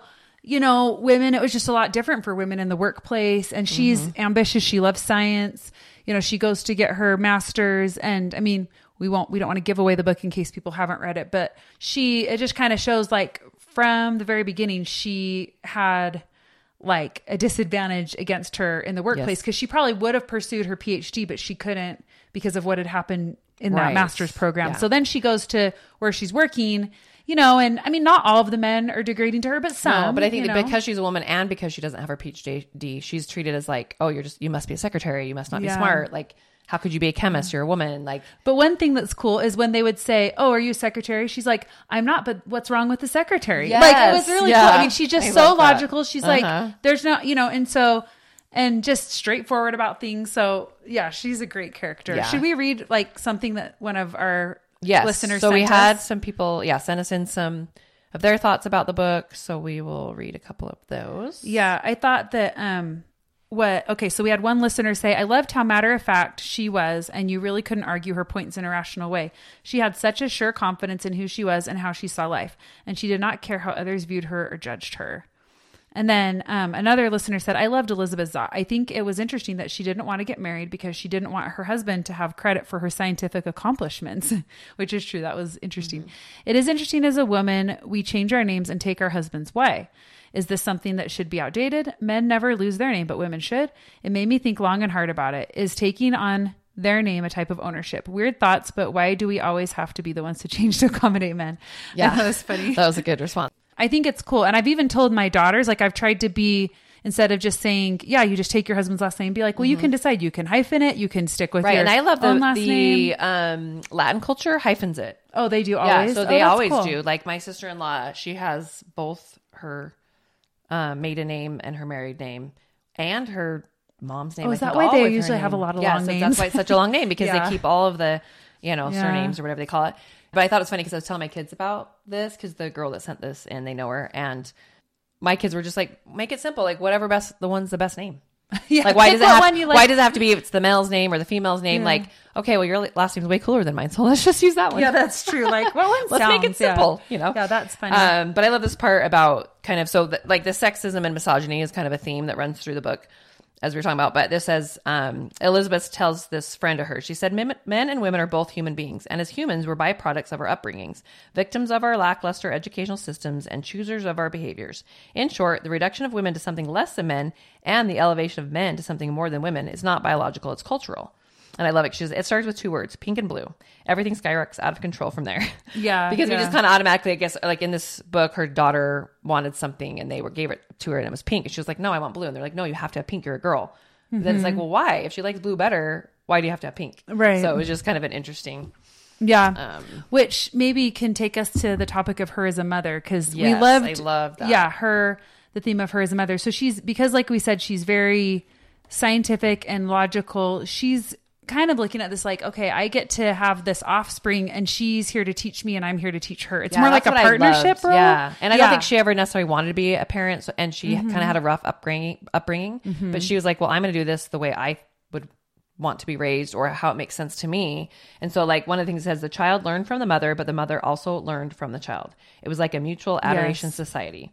you know, women, it was just a lot different for women in the workplace. And she's mm-hmm. ambitious. She loves science. You know, she goes to get her master's. And I mean, we won't, we don't want to give away the book in case people haven't read it, but she, it just kind of shows like from the very beginning, she had like a disadvantage against her in the workplace because yes. she probably would have pursued her PhD, but she couldn't because of what had happened in right. that master's program. Yeah. So then she goes to where she's working, you know, and I mean, not all of the men are degrading to her, but some. No, but I think you that know? because she's a woman and because she doesn't have her PhD, she's treated as like, oh, you're just, you must be a secretary. You must not yeah. be smart. Like, how could you be a chemist? You're a woman. Like, but one thing that's cool is when they would say, oh, are you a secretary? She's like, I'm not, but what's wrong with the secretary? Yes. Like, it was really yeah. cool. I mean, she's just I so logical. That. She's uh-huh. like, there's no, you know, and so, and just straightforward about things. So yeah, she's a great character. Yeah. Should we read like something that one of our yes. listeners so sent we had us? some people, yeah, send us in some of their thoughts about the book. So we will read a couple of those. Yeah. I thought that, um, What? Okay, so we had one listener say, I loved how matter of fact she was, and you really couldn't argue her points in a rational way. She had such a sure confidence in who she was and how she saw life, and she did not care how others viewed her or judged her. And then um, another listener said, I loved Elizabeth Zott. I think it was interesting that she didn't want to get married because she didn't want her husband to have credit for her scientific accomplishments, which is true. That was interesting. Mm-hmm. It is interesting as a woman, we change our names and take our husband's way. Is this something that should be outdated? Men never lose their name, but women should. It made me think long and hard about it. Is taking on their name a type of ownership? Weird thoughts, but why do we always have to be the ones to change to accommodate men? Yeah, that was funny. That was a good response. I think it's cool. And I've even told my daughters, like I've tried to be, instead of just saying, yeah, you just take your husband's last name, be like, well, mm-hmm. you can decide. You can hyphen it. You can stick with right. your and I love the, own last the name. Um, Latin culture hyphens it. Oh, they do always? Yeah, so they oh, always cool. do. Like my sister-in-law, she has both her uh, maiden name and her married name and her mom's name. Oh, is I that think, why they with usually her have a name. lot of yeah, long so names? That's why it's such a long name because yeah. they keep all of the, you know, Yeah. surnames or whatever they call it. But I thought it was funny because I was telling my kids about this because the girl that sent this in, they know her. And my kids were just like, make it simple. Like whatever best, the one's the best name. yeah, like why does it have, one you like. why does it have to be if it's the male's name or the female's name? Yeah. Like, okay, well, your last name's way cooler than mine. So let's just use that one. Yeah, that's true. Like, well, one let's sounds, make it simple, yeah. you know? Yeah, that's funny. Um, but I love this part about kind of, so the, like the sexism and misogyny is kind of a theme that runs through the book as we were talking about. But this says, um, Elizabeth tells this friend of hers, she said, men and women are both human beings. And as humans, we're byproducts of our upbringings, victims of our lackluster educational systems, and choosers of our behaviors. In short, the reduction of women to something less than men and the elevation of men to something more than women is not biological, it's cultural. And I love it. She says, it starts with two words, pink and blue. Everything skyrockets out of control from there. Yeah. because yeah. we just kind of automatically, I guess, like in this book, her daughter wanted something and they were gave it to her and it was pink. And she was like, no, I want blue. And they're like, no, you have to have pink. You're a girl. Mm-hmm. Then it's like, well, why? If she likes blue better, why do you have to have pink? Right. So it was just kind of an interesting. Yeah. Um, Which maybe can take us to the topic of her as a mother. Cause yes, we loved, I love that. yeah, her, the theme of her as a mother. So she's, because like we said, she's very scientific and logical. She's kind of looking at this like, okay, I get to have this offspring and she's here to teach me and I'm here to teach her. It's yeah, more like a partnership role. Yeah. And I yeah. don't think she ever necessarily wanted to be a parent. So, and she mm-hmm. kind of had a rough upbringing, upbringing mm-hmm. but she was like, well, I'm going to do this the way I would want to be raised or how it makes sense to me. And so like one of the things it says the child learned from the mother, but the mother also learned from the child. It was like a mutual adoration yes. society.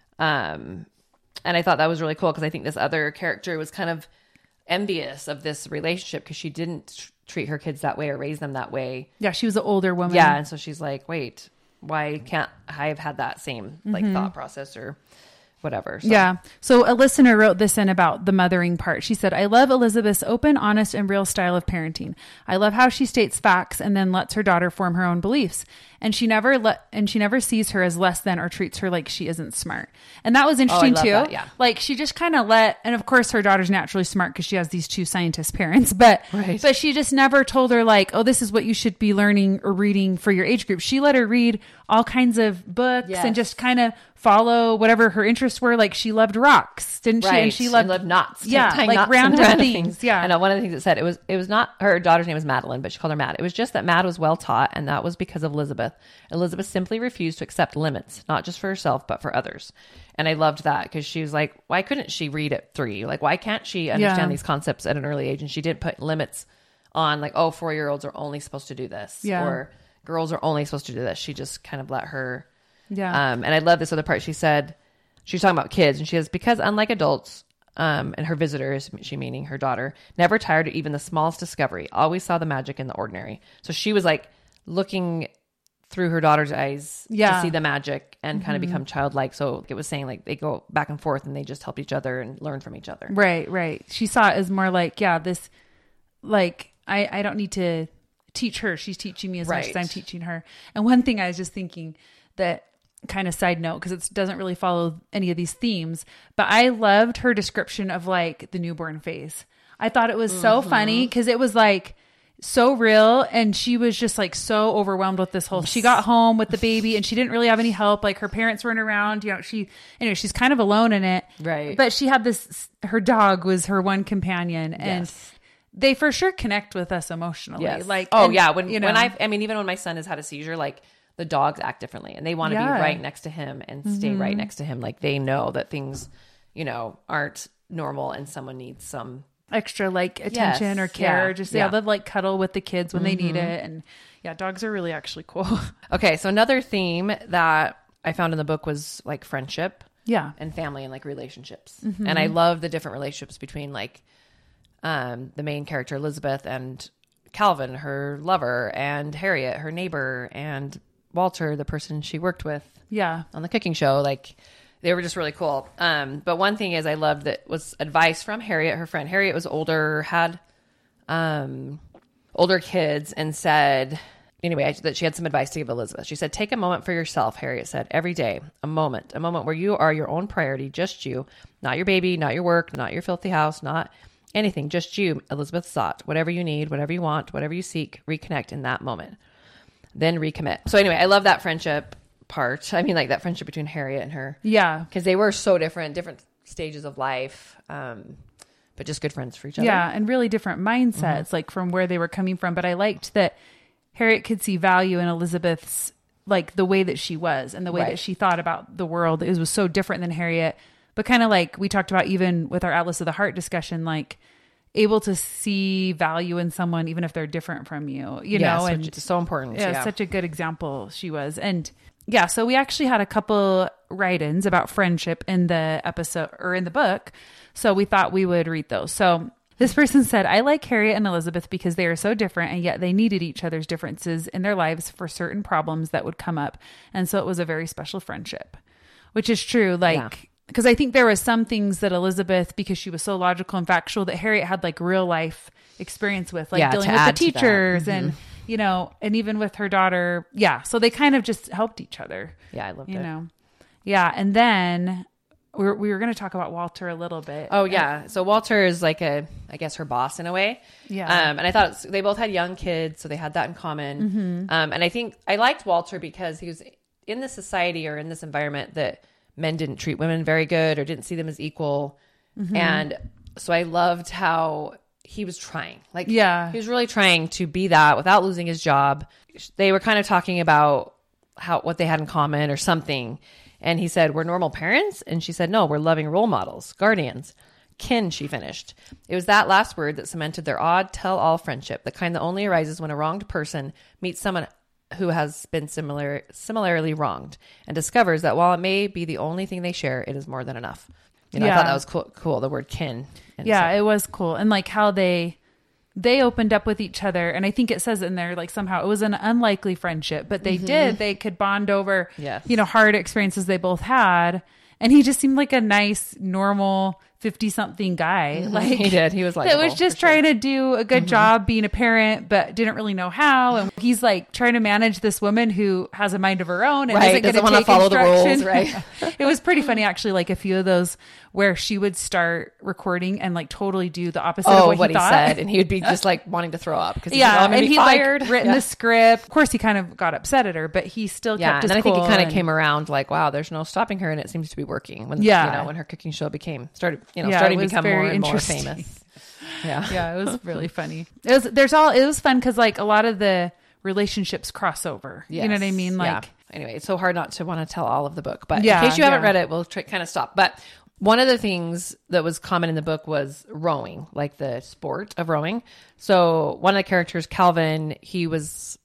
Um, and I thought that was really cool because I think this other character was kind of envious of this relationship because she didn't tr- treat her kids that way or raise them that way. Yeah, she was an older woman. Yeah, and so she's like, wait, why can't I have had that same like mm-hmm. thought process or whatever? So. Yeah. So a listener wrote this in about the mothering part. She said, I love Elizabeth's open, honest, and real style of parenting. I love how she states facts and then lets her daughter form her own beliefs. And she never let, and she never sees her as less than or treats her like she isn't smart. And that was interesting oh, I too. love that, yeah. Like she just kind of let, and of course her daughter's naturally smart because she has these two scientist parents, but, right. but she just never told her like, oh, this is what you should be learning or reading for your age group. She let her read all kinds of books yes. and just kind of follow whatever her interests were. Like she loved rocks, didn't she? Right. And she loved, and loved knots. Yeah, tying like knots random, random things. things. Yeah. I know one of the things it said, it was, it was not, her daughter's name was Madeline, but she called her Mad. It was just that Mad was well taught and that was because of Elizabeth. Elizabeth simply refused to accept limits, not just for herself, but for others. And I loved that because she was like, why couldn't she read at three? Like, why can't she understand Yeah. these concepts at an early age? And she didn't put limits on like, oh, four-year-olds are only supposed to do this. Yeah. Or girls are only supposed to do this. She just kind of let her. Yeah. Um, and I love this other part. She said, she's talking about kids, and she says, because unlike adults, um, and her visitors, she meaning her daughter, never tired of even the smallest discovery, always saw the magic in the ordinary. So she was like looking through her daughter's eyes Yeah. to see the magic and kind of become childlike. So it was saying like they go back and forth and they just help each other and learn from each other. Right, right. She saw it as more like, yeah, this, like, I, I don't need to teach her. She's teaching me as much as Right. I'm teaching her. And one thing I was just thinking that kind of side note, because it doesn't really follow any of these themes, but I loved her description of like the newborn phase. I thought it was so funny because it was like so real, and she was just like so overwhelmed with this whole, she got home with the baby and she didn't really have any help. Like her parents weren't around, you know, she, anyway, she's kind of alone in it. Right. But she had this, her dog was her one companion, and Yes. they for sure connect with us emotionally. Yes. Like, oh and, yeah. When, you know, when I, I mean, even when my son has had a seizure, like the dogs act differently and they want to Yeah. be right next to him and stay right next to him. Like they know that things, you know, aren't normal and someone needs some extra like attention Yes. or care, Yeah. just, Yeah. yeah, they'll like cuddle with the kids when they need it. And yeah, dogs are really actually cool. Okay, so another theme that I found in the book was like friendship Yeah. and family and like relationships. And I love the different relationships between like um, the main character, Elizabeth, and Calvin, her lover, and Harriet, her neighbor, and Walter, the person she worked with Yeah. on the cooking show. Like they were just really cool. Um, but one thing is I loved that was advice from Harriet, her friend. Harriet was older, had um, older kids, and said, anyway, I, that she had some advice to give Elizabeth. She said, take a moment for yourself, Harriet said, every day, a moment, a moment where you are your own priority, just you, not your baby, not your work, not your filthy house, not anything, just you, Elizabeth thought. Whatever you need, whatever you want, whatever you seek, reconnect in that moment. Then recommit. So anyway, I love that friendship part. I mean, like that friendship between Harriet and her. Yeah. Because they were so different, different stages of life, um, but just good friends for each other. Yeah. And really different mindsets, like from where they were coming from. But I liked that Harriet could see value in Elizabeth's, like the way that she was and the way Right. that she thought about the world. It was so different than Harriet, but kind of like we talked about even with our Atlas of the Heart discussion, like able to see value in someone, even if they're different from you, you Yes, know, which and is so important. yeah, Yeah. such a good example she was. And yeah, so we actually had a couple write-ins about friendship in the episode or in the book. So we thought we would read those. So this person said, I like Harriet and Elizabeth because they are so different and yet they needed each other's differences in their lives for certain problems that would come up. And so it was a very special friendship, which is true. Like, because I think there was some things that Elizabeth, because she was so logical and factual, that Harriet had like real life experience with, like Yeah, dealing to with the add to that. teachers Mhm. and, you know, and even with her daughter. Yeah. So they kind of just helped each other, Yeah, I loved you it. know? Yeah. And then we were, we were going to talk about Walter a little bit. Oh yeah. So Walter is like a, I guess her boss in a way. Yeah. Um, and I thought it's, they both had young kids, so they had that in common. Mm-hmm. Um, and I think I liked Walter because he was in this society or in this environment that men didn't treat women very good or didn't see them as equal. Mm-hmm. And so I loved how he was trying. Like, Yeah. he was really trying to be that without losing his job. They were kind of talking about how what they had in common or something. And he said, we're normal parents. And she said, no, we're loving role models, guardians, kin, she finished. It was that last word that cemented their odd tell-all friendship, the kind that only arises when a wronged person meets someone who has been similar, similarly wronged and discovers that while it may be the only thing they share, it is more than enough. You know, I Yeah. thought that was cool, cool the word kin. And Yeah, so- it was cool. And like how they they opened up with each other, and I think it says in there like somehow it was an unlikely friendship, but they did they could bond over Yes. you know hard experiences they both had. And he just seemed like a nice, normal fifty something guy. Like he did. He was like, that was just trying to do a good job being a parent, but didn't really know how. And he's like trying to manage this woman who has a mind of her own and Right, isn't going doesn't to wanna take follow the rules, instruction. right? It was pretty funny, actually. Like a few of those where she would start recording and like totally do the opposite of Oh, what, what he, he, thought. said, and he would be just like wanting to throw up because Yeah, like, oh, I'm gonna and be he fired. like written yeah. the script. Of course, he kind of got upset at her, but he still Yeah, kept and his then I think cool he kind of and- came around like, wow, there's no stopping her, and it seems to be working. When Yeah. you know when her cooking show became started, you know, Yeah, starting it to was become very more and more interesting. famous. Yeah, Yeah, it was really funny. It was there's all it was fun because like a lot of the relationships cross over. You know what I Yes. mean? Yeah. Like anyway, it's so hard not to want to tell all of the book, but Yeah, in case you haven't yeah. read it, we'll try, kind of stop. But one of the things that was common in the book was rowing, like the sport of rowing. So one of the characters, Calvin, he was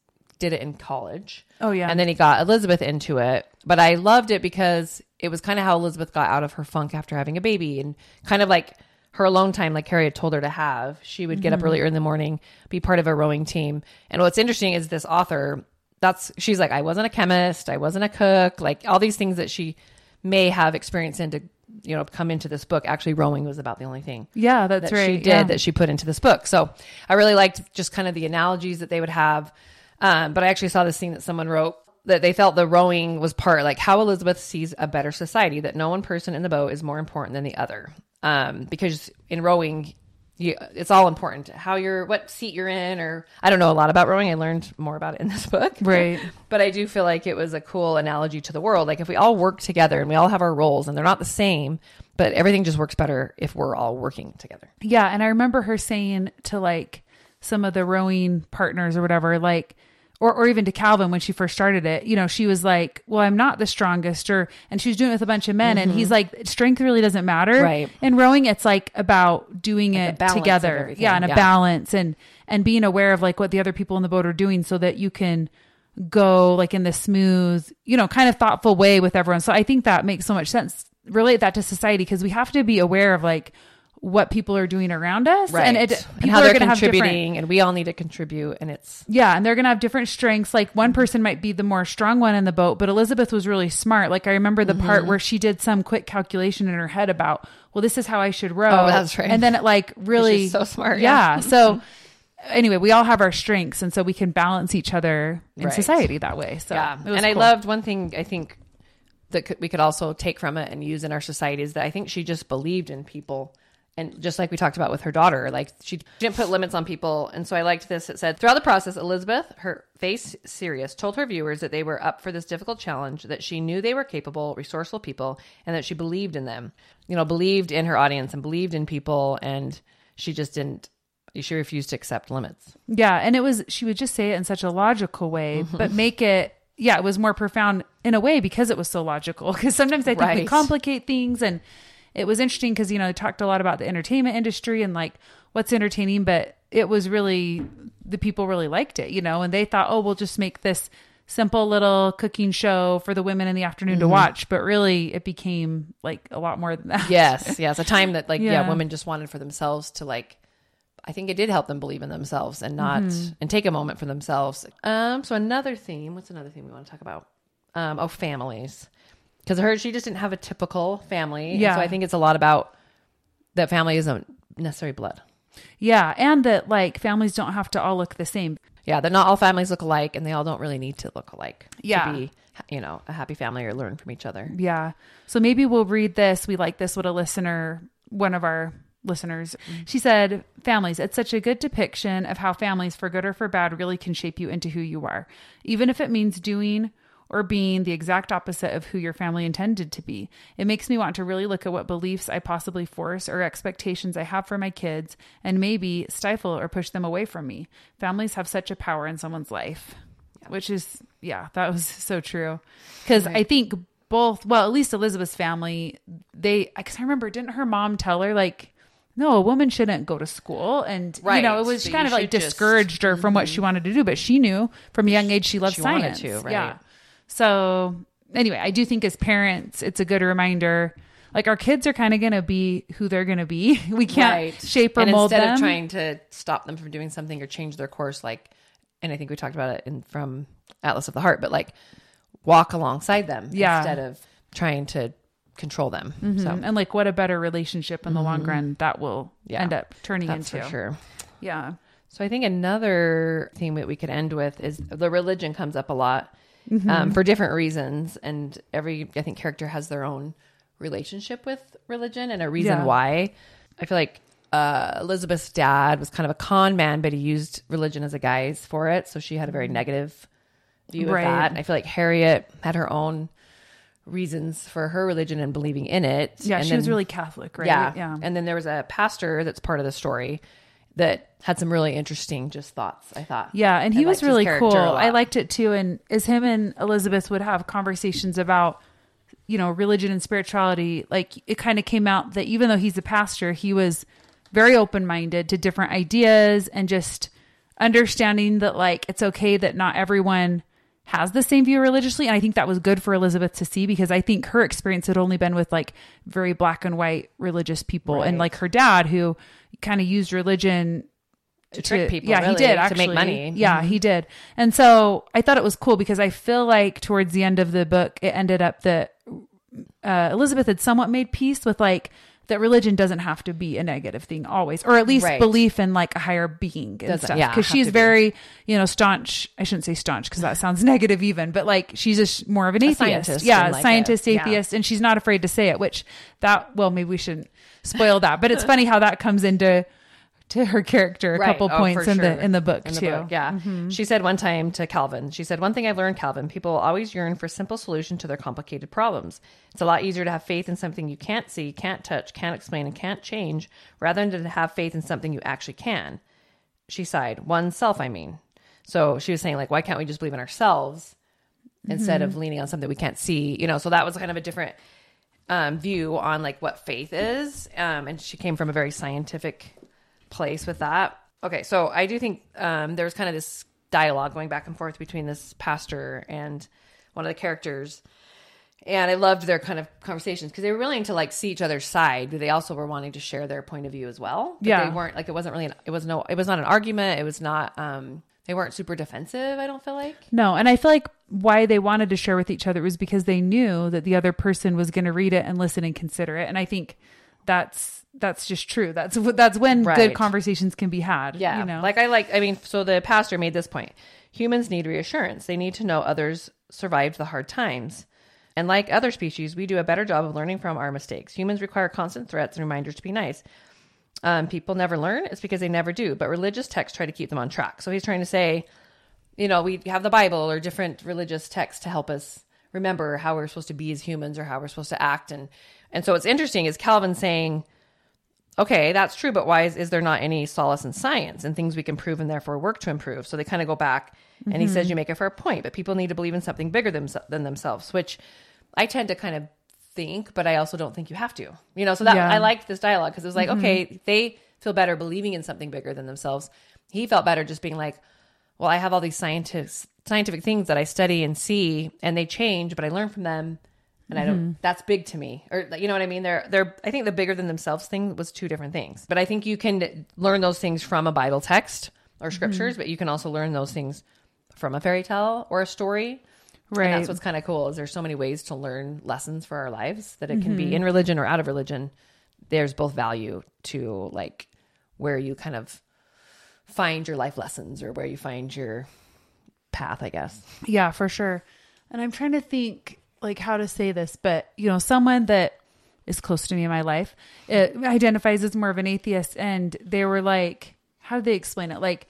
did it in college. Oh, yeah. And then he got Elizabeth into it. But I loved it because it was kind of how Elizabeth got out of her funk after having a baby, and kind of like her alone time, like Carrie had told her to have. She would get Mm-hmm. up earlier in the morning, be part of a rowing team. And what's interesting is this author, that's, she's like, I wasn't a chemist. I wasn't a cook. Like all these things that she may have experience in to, you know, come into this book. Actually, rowing was about the only thing. Yeah, that's that right. she did yeah. that she put into this book. So I really liked just kind of the analogies that they would have. Um, but I actually saw this thing that someone wrote that they felt the rowing was part, like how Elizabeth sees a better society, that no one person in the boat is more important than the other. Um, because in rowing, you, it's all important how you're, what seat you're in, or I don't know a lot about rowing. I learned more about it in this book. Right. But I do feel like it was a cool analogy to the world. Like if we all work together and we all have our roles and they're not the same, but everything just works better if we're all working together. Yeah. And I remember her saying to like some of the rowing partners or whatever, like, or, or even to Calvin when she first started it, you know, she was like, well, I'm not the strongest, or, and she was doing it with a bunch of men. Mm-hmm. And he's like, strength really doesn't matter. Right. In rowing, it's like about doing like it together. Yeah. And a yeah. balance, and, and being aware of like what the other people in the boat are doing so that you can go like in the smooth, you know, kind of thoughtful way with everyone. So I think that makes so much sense. Relate that to society, because we have to be aware of like what people are doing around us, right. and, it, and how are they're gonna contributing, and we all need to contribute. And it's, yeah. And they're going to have different strengths. Like one person might be the more strong one in the boat, but Elizabeth was really smart. Like I remember the mm-hmm. part where she did some quick calculation in her head about, well, this is how I should row. Oh, that's right. And then it like really, she's so smart. Yeah. yeah. So anyway, we all have our strengths, and so we can balance each other in right. society that way. So yeah. it was and I cool. loved one thing I think that could, we could also take from it and use in our society is that I think she just believed in people. And just like we talked about with her daughter, like she didn't put limits on people. And so I liked this. It said, throughout the process, Elizabeth, her face serious, told her viewers that they were up for this difficult challenge, that she knew they were capable, resourceful people, and that she believed in them, you know, believed in her audience and believed in people. And she just didn't, she refused to accept limits. Yeah. And it was, she would just say it in such a logical way, mm-hmm. but make it, yeah, it was more profound in a way because it was so logical. Because sometimes I think right. we complicate things, and it was interesting because, you know, they talked a lot about the entertainment industry and like what's entertaining, but it was really, the people really liked it, you know, and they thought, oh, we'll just make this simple little cooking show for the women in the afternoon mm-hmm. to watch. But really it became like a lot more than that. Yes. Yes. A time that like, yeah. Yeah. yeah, women just wanted for themselves to like, I think it did help them believe in themselves and not, Mm-hmm. and take a moment for themselves. Um, so another theme, what's another theme we want to talk about? Um, oh, families. Because her, she just didn't have a typical family. Yeah. And so I think it's a lot about that family isn't necessarily blood. Yeah. And that like families don't have to all look the same. Yeah. That not all families look alike, and they all don't really need to look alike. Yeah. To be, you know, a happy family or learn from each other. Yeah. So maybe we'll read this. We like this. What a listener, one of our listeners, mm-hmm. she said, families, it's such a good depiction of how families, for good or for bad, really can shape you into who you are. Even if it means doing or being the exact opposite of who your family intended to be. It makes me want to really look at what beliefs I possibly force or expectations I have for my kids, and maybe stifle or push them away from me. Families have such a power in someone's life, yeah. which is, yeah, that was so true. Because right. I think both, well, at least Elizabeth's family, they, because I remember, didn't her mom tell her, like, no, a woman shouldn't go to school. And, right. you know, it was so kind of like discouraged just, her from mm-hmm. what she wanted to do, but she knew from a young age she loved she science. Wanted to, right? Yeah. So anyway, I do think as parents, it's a good reminder. Like our kids are kind of going to be who they're going to be. We can't right. shape or and mold instead them. of trying to stop them from doing something or change their course, like, and I think we talked about it in from Atlas of the Heart, but like walk alongside them yeah. instead of trying to control them. Mm-hmm. So and like what a better relationship in the mm-hmm. long run that will yeah. end up turning That's into. For sure. Yeah. So I think another theme that we could end with is the religion comes up a lot. Mm-hmm. Um, for different reasons, and every I think character has their own relationship with religion and a reason yeah. why. I feel like uh, Elizabeth's dad was kind of a con man, but he used religion as a guise for it, so she had a very negative view right. of that. And I feel like Harriet had her own reasons for her religion and believing in it. Yeah, and she then, was really Catholic, right? Yeah, yeah. And then there was a pastor that's part of the story that had some really interesting just thoughts, I thought. Yeah, and he I was really cool. I like liked it too. And as him and Elizabeth would have conversations about, you know, religion and spirituality, like it kind of came out that even though he's a pastor, he was very open-minded to different ideas and just understanding that like it's okay that not everyone has the same view religiously. And I think that was good for Elizabeth to see, because I think her experience had only been with like very black and white religious people. Right. And like her dad, who kind of used religion to, to trick people. Yeah, really, he did actually. To make money. Yeah, Mm-hmm. he did. And so I thought it was cool, because I feel like towards the end of the book, it ended up that uh, Elizabeth had somewhat made peace with like, that religion doesn't have to be a negative thing always, or at least right. belief in like a higher being and Doesn't, stuff. yeah, Because have she's to be. very, you know, staunch. I shouldn't say staunch because that sounds negative even, but like she's just more of an A atheist. scientist Yeah, and, like, scientist, a- yeah. atheist, and she's not afraid to say it. Which that, well, maybe we shouldn't spoil that, but it's funny how that comes into to her character a Right. couple Oh, points for in sure. the in the book In the too. book, yeah. She said one time to Calvin, she said, one thing I've learned, Calvin, people will always yearn for simple solution to their complicated problems. It's a lot easier to have faith in something you can't see, can't touch, can't explain, and can't change, rather than to have faith in something you actually can. She sighed. Oneself, I mean. So she was saying, like, why can't we just believe in ourselves instead of leaning on something we can't see? You know, so that was kind of a different um, view on like what faith is. Um, and she came from a very scientific place with that. Okay, so I do think um, there was kind of this dialogue going back and forth between this pastor and one of the characters, and I loved their kind of conversations because they were willing to like see each other's side, but they also were wanting to share their point of view as well. But Yeah. they weren't like it wasn't really an, it was no it was not an argument. It was not um, they weren't super defensive. I don't feel like. No, and I feel like why they wanted to share with each other was because they knew that the other person was going to read it and listen and consider it, and I think that's that's just true. That's that's when Right. good conversations can be had. Yeah. you know, Like I like, I mean, so the pastor made this point. Humans need reassurance. They need to know others survived the hard times. And like other species, we do a better job of learning from our mistakes. Humans require constant threats and reminders to be nice. Um, people never learn. It's because they never do. But religious texts try to keep them on track. So he's trying to say, you know, we have the Bible or different religious texts to help us remember how we're supposed to be as humans or how we're supposed to act. And, and so what's interesting is Calvin saying, okay, that's true, but why is, is there not any solace in science and things we can prove and therefore work to improve? So they kind of go back and he says, you make a fair point, but people need to believe in something bigger than, than themselves, which I tend to kind of think, but I also don't think you have to, you know, so that Yeah. I liked this dialogue because it was like, okay, they feel better believing in something bigger than themselves. He felt better just being like, well, I have all these scientists, scientific things that I study and see and they change, but I learn from them. And I don't, that's big to me. Or, you know what I mean? They're, they're, I think the bigger than themselves thing was two different things. But I think you can learn those things from a Bible text or scriptures, but you can also learn those things from a fairy tale or a story. right? And that's what's kind of cool is there's so many ways to learn lessons for our lives that it can be in religion or out of religion. There's both value to like where you kind of find your life lessons or where you find your path, I guess. Yeah, for sure. And I'm trying to think like how to say this, but you know, someone that is close to me in my life, it identifies as more of an atheist. And they were like, how did they explain it? Like,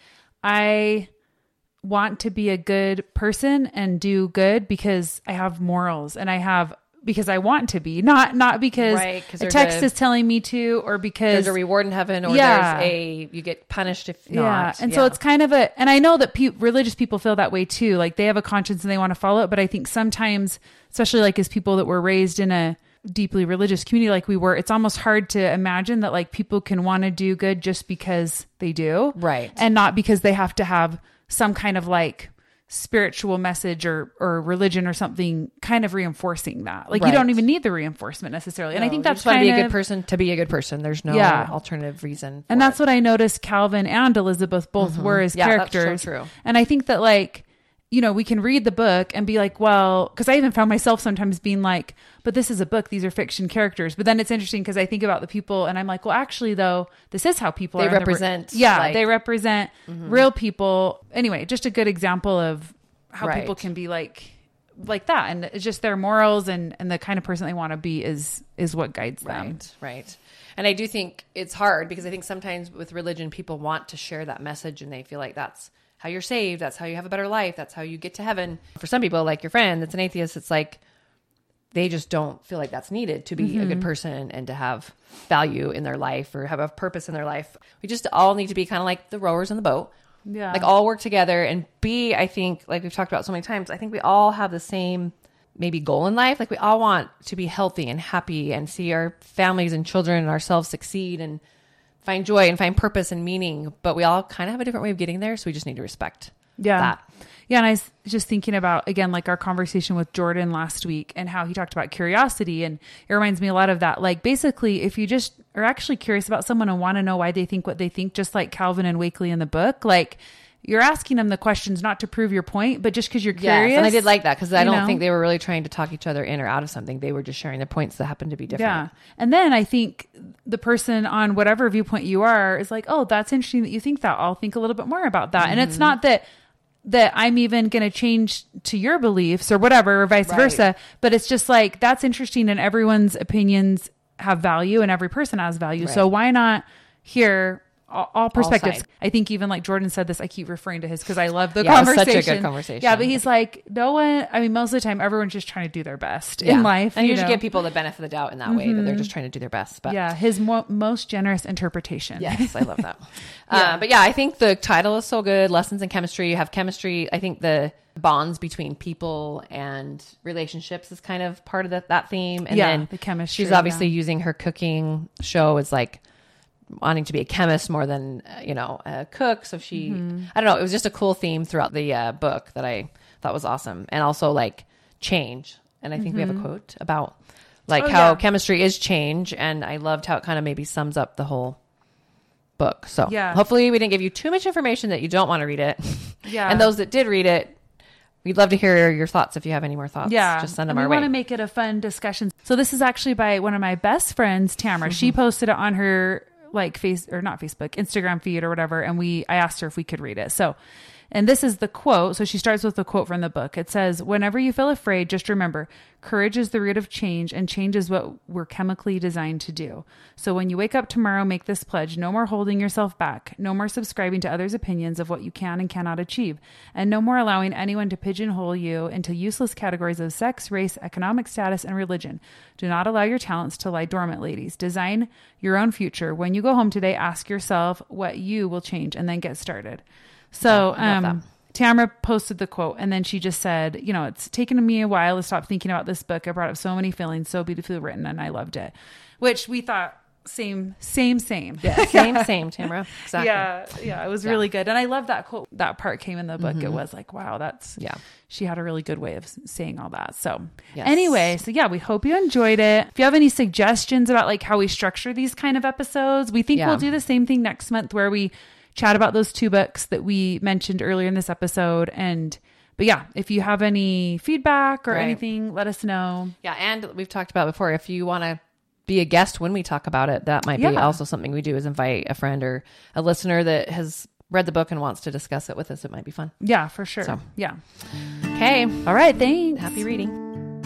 I want to be a good person and do good because I have morals and I have, because I want to be, not, not because Right, 'cause a there's text a- is telling me to, or because There's a reward in heaven or Yeah. there's a, you get punished if yeah. not. And so it's kind of a, and I know that pe- religious people feel that way too. Like they have a conscience and they want to follow it. But I think sometimes, especially like as people that were raised in a deeply religious community like we were, it's almost hard to imagine that like people can want to do good just because they do. Right. And not because they have to have some kind of like spiritual message or or religion or something kind of reinforcing that. Like you Right. don't even need the reinforcement necessarily. And I No, think you that's just want to kind be a of good person to be a good person. There's no Yeah. alternative reason. and for that's it. what I noticed Calvin and Elizabeth both were as Yeah, that's so characters. true. And I think that like, you know, we can read the book and be like, well, because I even found myself sometimes being like, but this is a book. These are fiction characters. But then it's interesting because I think about the people and I'm like, well, actually, though, this is how people They are. in the re- represent, yeah, like- they represent real people. Anyway, just a good example of how Right. people can be like like that. And it's just their morals and, and the kind of person they want to be is is what guides them. Right, right. And I do think it's hard because I think sometimes with religion, people want to share that message and they feel like that's how you're saved. That's how you have a better life. That's how you get to heaven. For some people, like your friend that's an atheist, it's like they just don't feel like that's needed to be Mm-hmm. a good person and to have value in their life or have a purpose in their life. We just all need to be kind of like the rowers in the boat. Yeah. Like all work together and be, I think, like we've talked about so many times, I think we all have the same maybe goal in life. Like we all want to be healthy and happy and see our families and children and ourselves succeed and find joy and find purpose and meaning, but we all kind of have a different way of getting there. So we just need to respect yeah. that. Yeah. And I was just thinking about, again, like our conversation with Jordan last week and how he talked about curiosity. And it reminds me a lot of that. Like basically, if you just are actually curious about someone and want to know why they think what they think, just like Calvin and Wakely in the book, like you're asking them the questions not to prove your point, but just because you're curious. Yes, and I did like that because I don't know? think they were really trying to talk each other in or out of something. They were just sharing their points that happened to be different. Yeah. And then I think the person on whatever viewpoint you are is like, oh, that's interesting that you think that. I'll think a little bit more about that. Mm-hmm. And it's not that that I'm even going to change to your beliefs or whatever, or vice right. versa. But it's just like, that's interesting and everyone's opinions have value and every person has value. Right. So why not hear all, all perspectives? All I think even like Jordan said this, I keep referring to his because I love the yeah, conversation. It was such a good conversation. Yeah, but he's like, no one, I mean, most of the time, everyone's just trying to do their best yeah. in life. And you, you just know? give people the benefit of the doubt in that mm-hmm. way, that they're just trying to do their best. But yeah, his mo- most generous interpretation. Yes, I love that. yeah. Uh, but yeah, I think the title is so good. Lessons in Chemistry. You have chemistry. I think the bonds between people and relationships is kind of part of the, that theme. And yeah, then the chemistry. She's obviously yeah. using her cooking show as like wanting to be a chemist more than, uh, you know, a cook. So she, mm-hmm. I don't know, it was just a cool theme throughout the uh, book that I thought was awesome. And also like change. And I think mm-hmm. we have a quote about like oh, how yeah. chemistry is change. And I loved how it kind of maybe sums up the whole book. So yeah. hopefully we didn't give you too much information that you don't want to read it. Yeah. And those that did read it, we'd love to hear your thoughts. If you have any more thoughts, yeah. just send them and our we way. We want to make it a fun discussion. So this is actually by one of my best friends, Tamara. Mm-hmm. She posted it on her like face or not Facebook, Instagram feed or whatever. And we, I asked her if we could read it. So, and this is the quote. So she starts with the quote from the book. It says, whenever you feel afraid, just remember, courage is the root of change and change is what we're chemically designed to do. So when you wake up tomorrow, make this pledge. No more holding yourself back. No more subscribing to others' opinions of what you can and cannot achieve. And no more allowing anyone to pigeonhole you into useless categories of sex, race, economic status, and religion. Do not allow your talents to lie dormant, ladies. Design your own future. When you go home today, ask yourself what you will change and then get started. So, yeah, um, Tamara posted the quote and then she just said, you know, it's taken me a while to stop thinking about this book. It brought up so many feelings, so beautifully written, and I loved it, which we thought same, same, same. Yeah, same, same, Tamara. Exactly. Yeah. Yeah. It was yeah. really good. And I love that quote. That part came in the book. Mm-hmm. It was like, wow, that's, yeah, she had a really good way of saying all that. So yes. anyway, so yeah, we hope you enjoyed it. If you have any suggestions about like how we structure these kind of episodes, we think yeah. we'll do the same thing next month where we chat about those two books that we mentioned earlier in this episode. And, but yeah, if you have any feedback or right. anything, let us know. Yeah. And we've talked about before, if you want to be a guest when we talk about it, that might be yeah. also something we do, is invite a friend or a listener that has read the book and wants to discuss it with us. It might be fun. Yeah, for sure. So, yeah. Okay. All right. Thanks. Happy reading.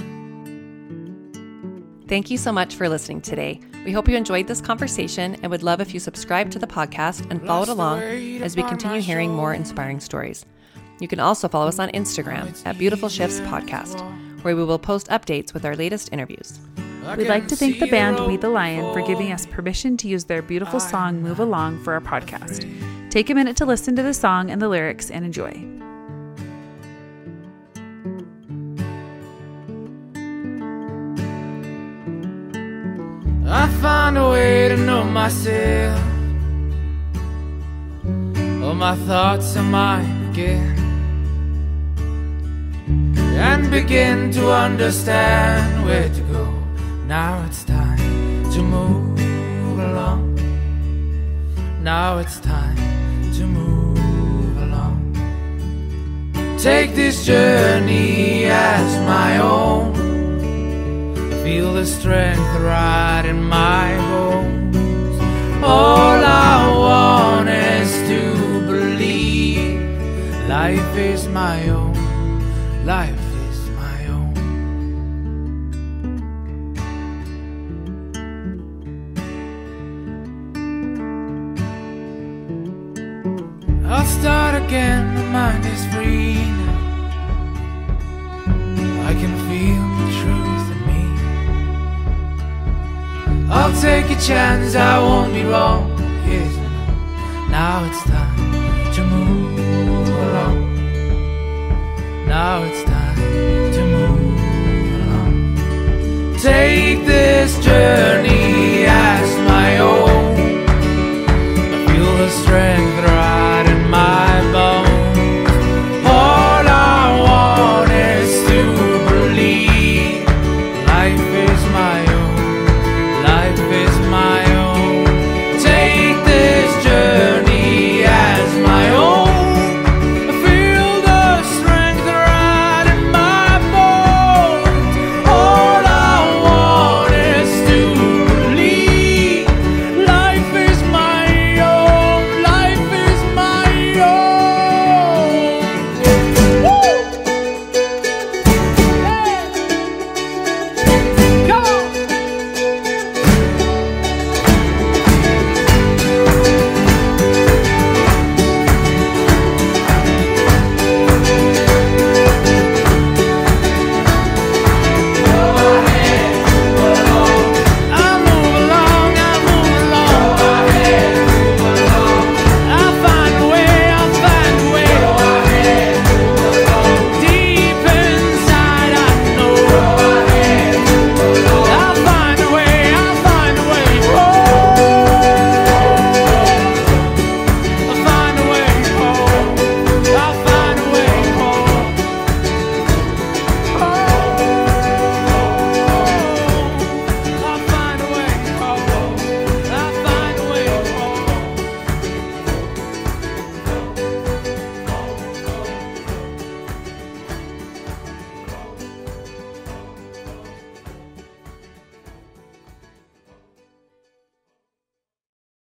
Thank you so much for listening today. We hope you enjoyed this conversation and would love if you subscribe to the podcast and followed along as we continue hearing more inspiring stories. You can also follow us on Instagram at Beautiful Shifts Podcast, where we will post updates with our latest interviews. We'd like to thank the band We the Lion for giving us permission to use their beautiful song Move Along for our podcast. Take a minute to listen to the song and the lyrics and enjoy. I find a way to know myself. All my thoughts are mine again, and begin to understand where to go. Now it's time to move along. Now it's time to move along. Take this journey as my own. Feel the strength right in my bones. All I want is to believe life is my own. Life is my own. I'll start again, the mind is free now. I can feel the truth in me. I'll take a chance, I won't be wrong. Yes, I know. Now it's time to move along. Now it's time to move along. Take this journey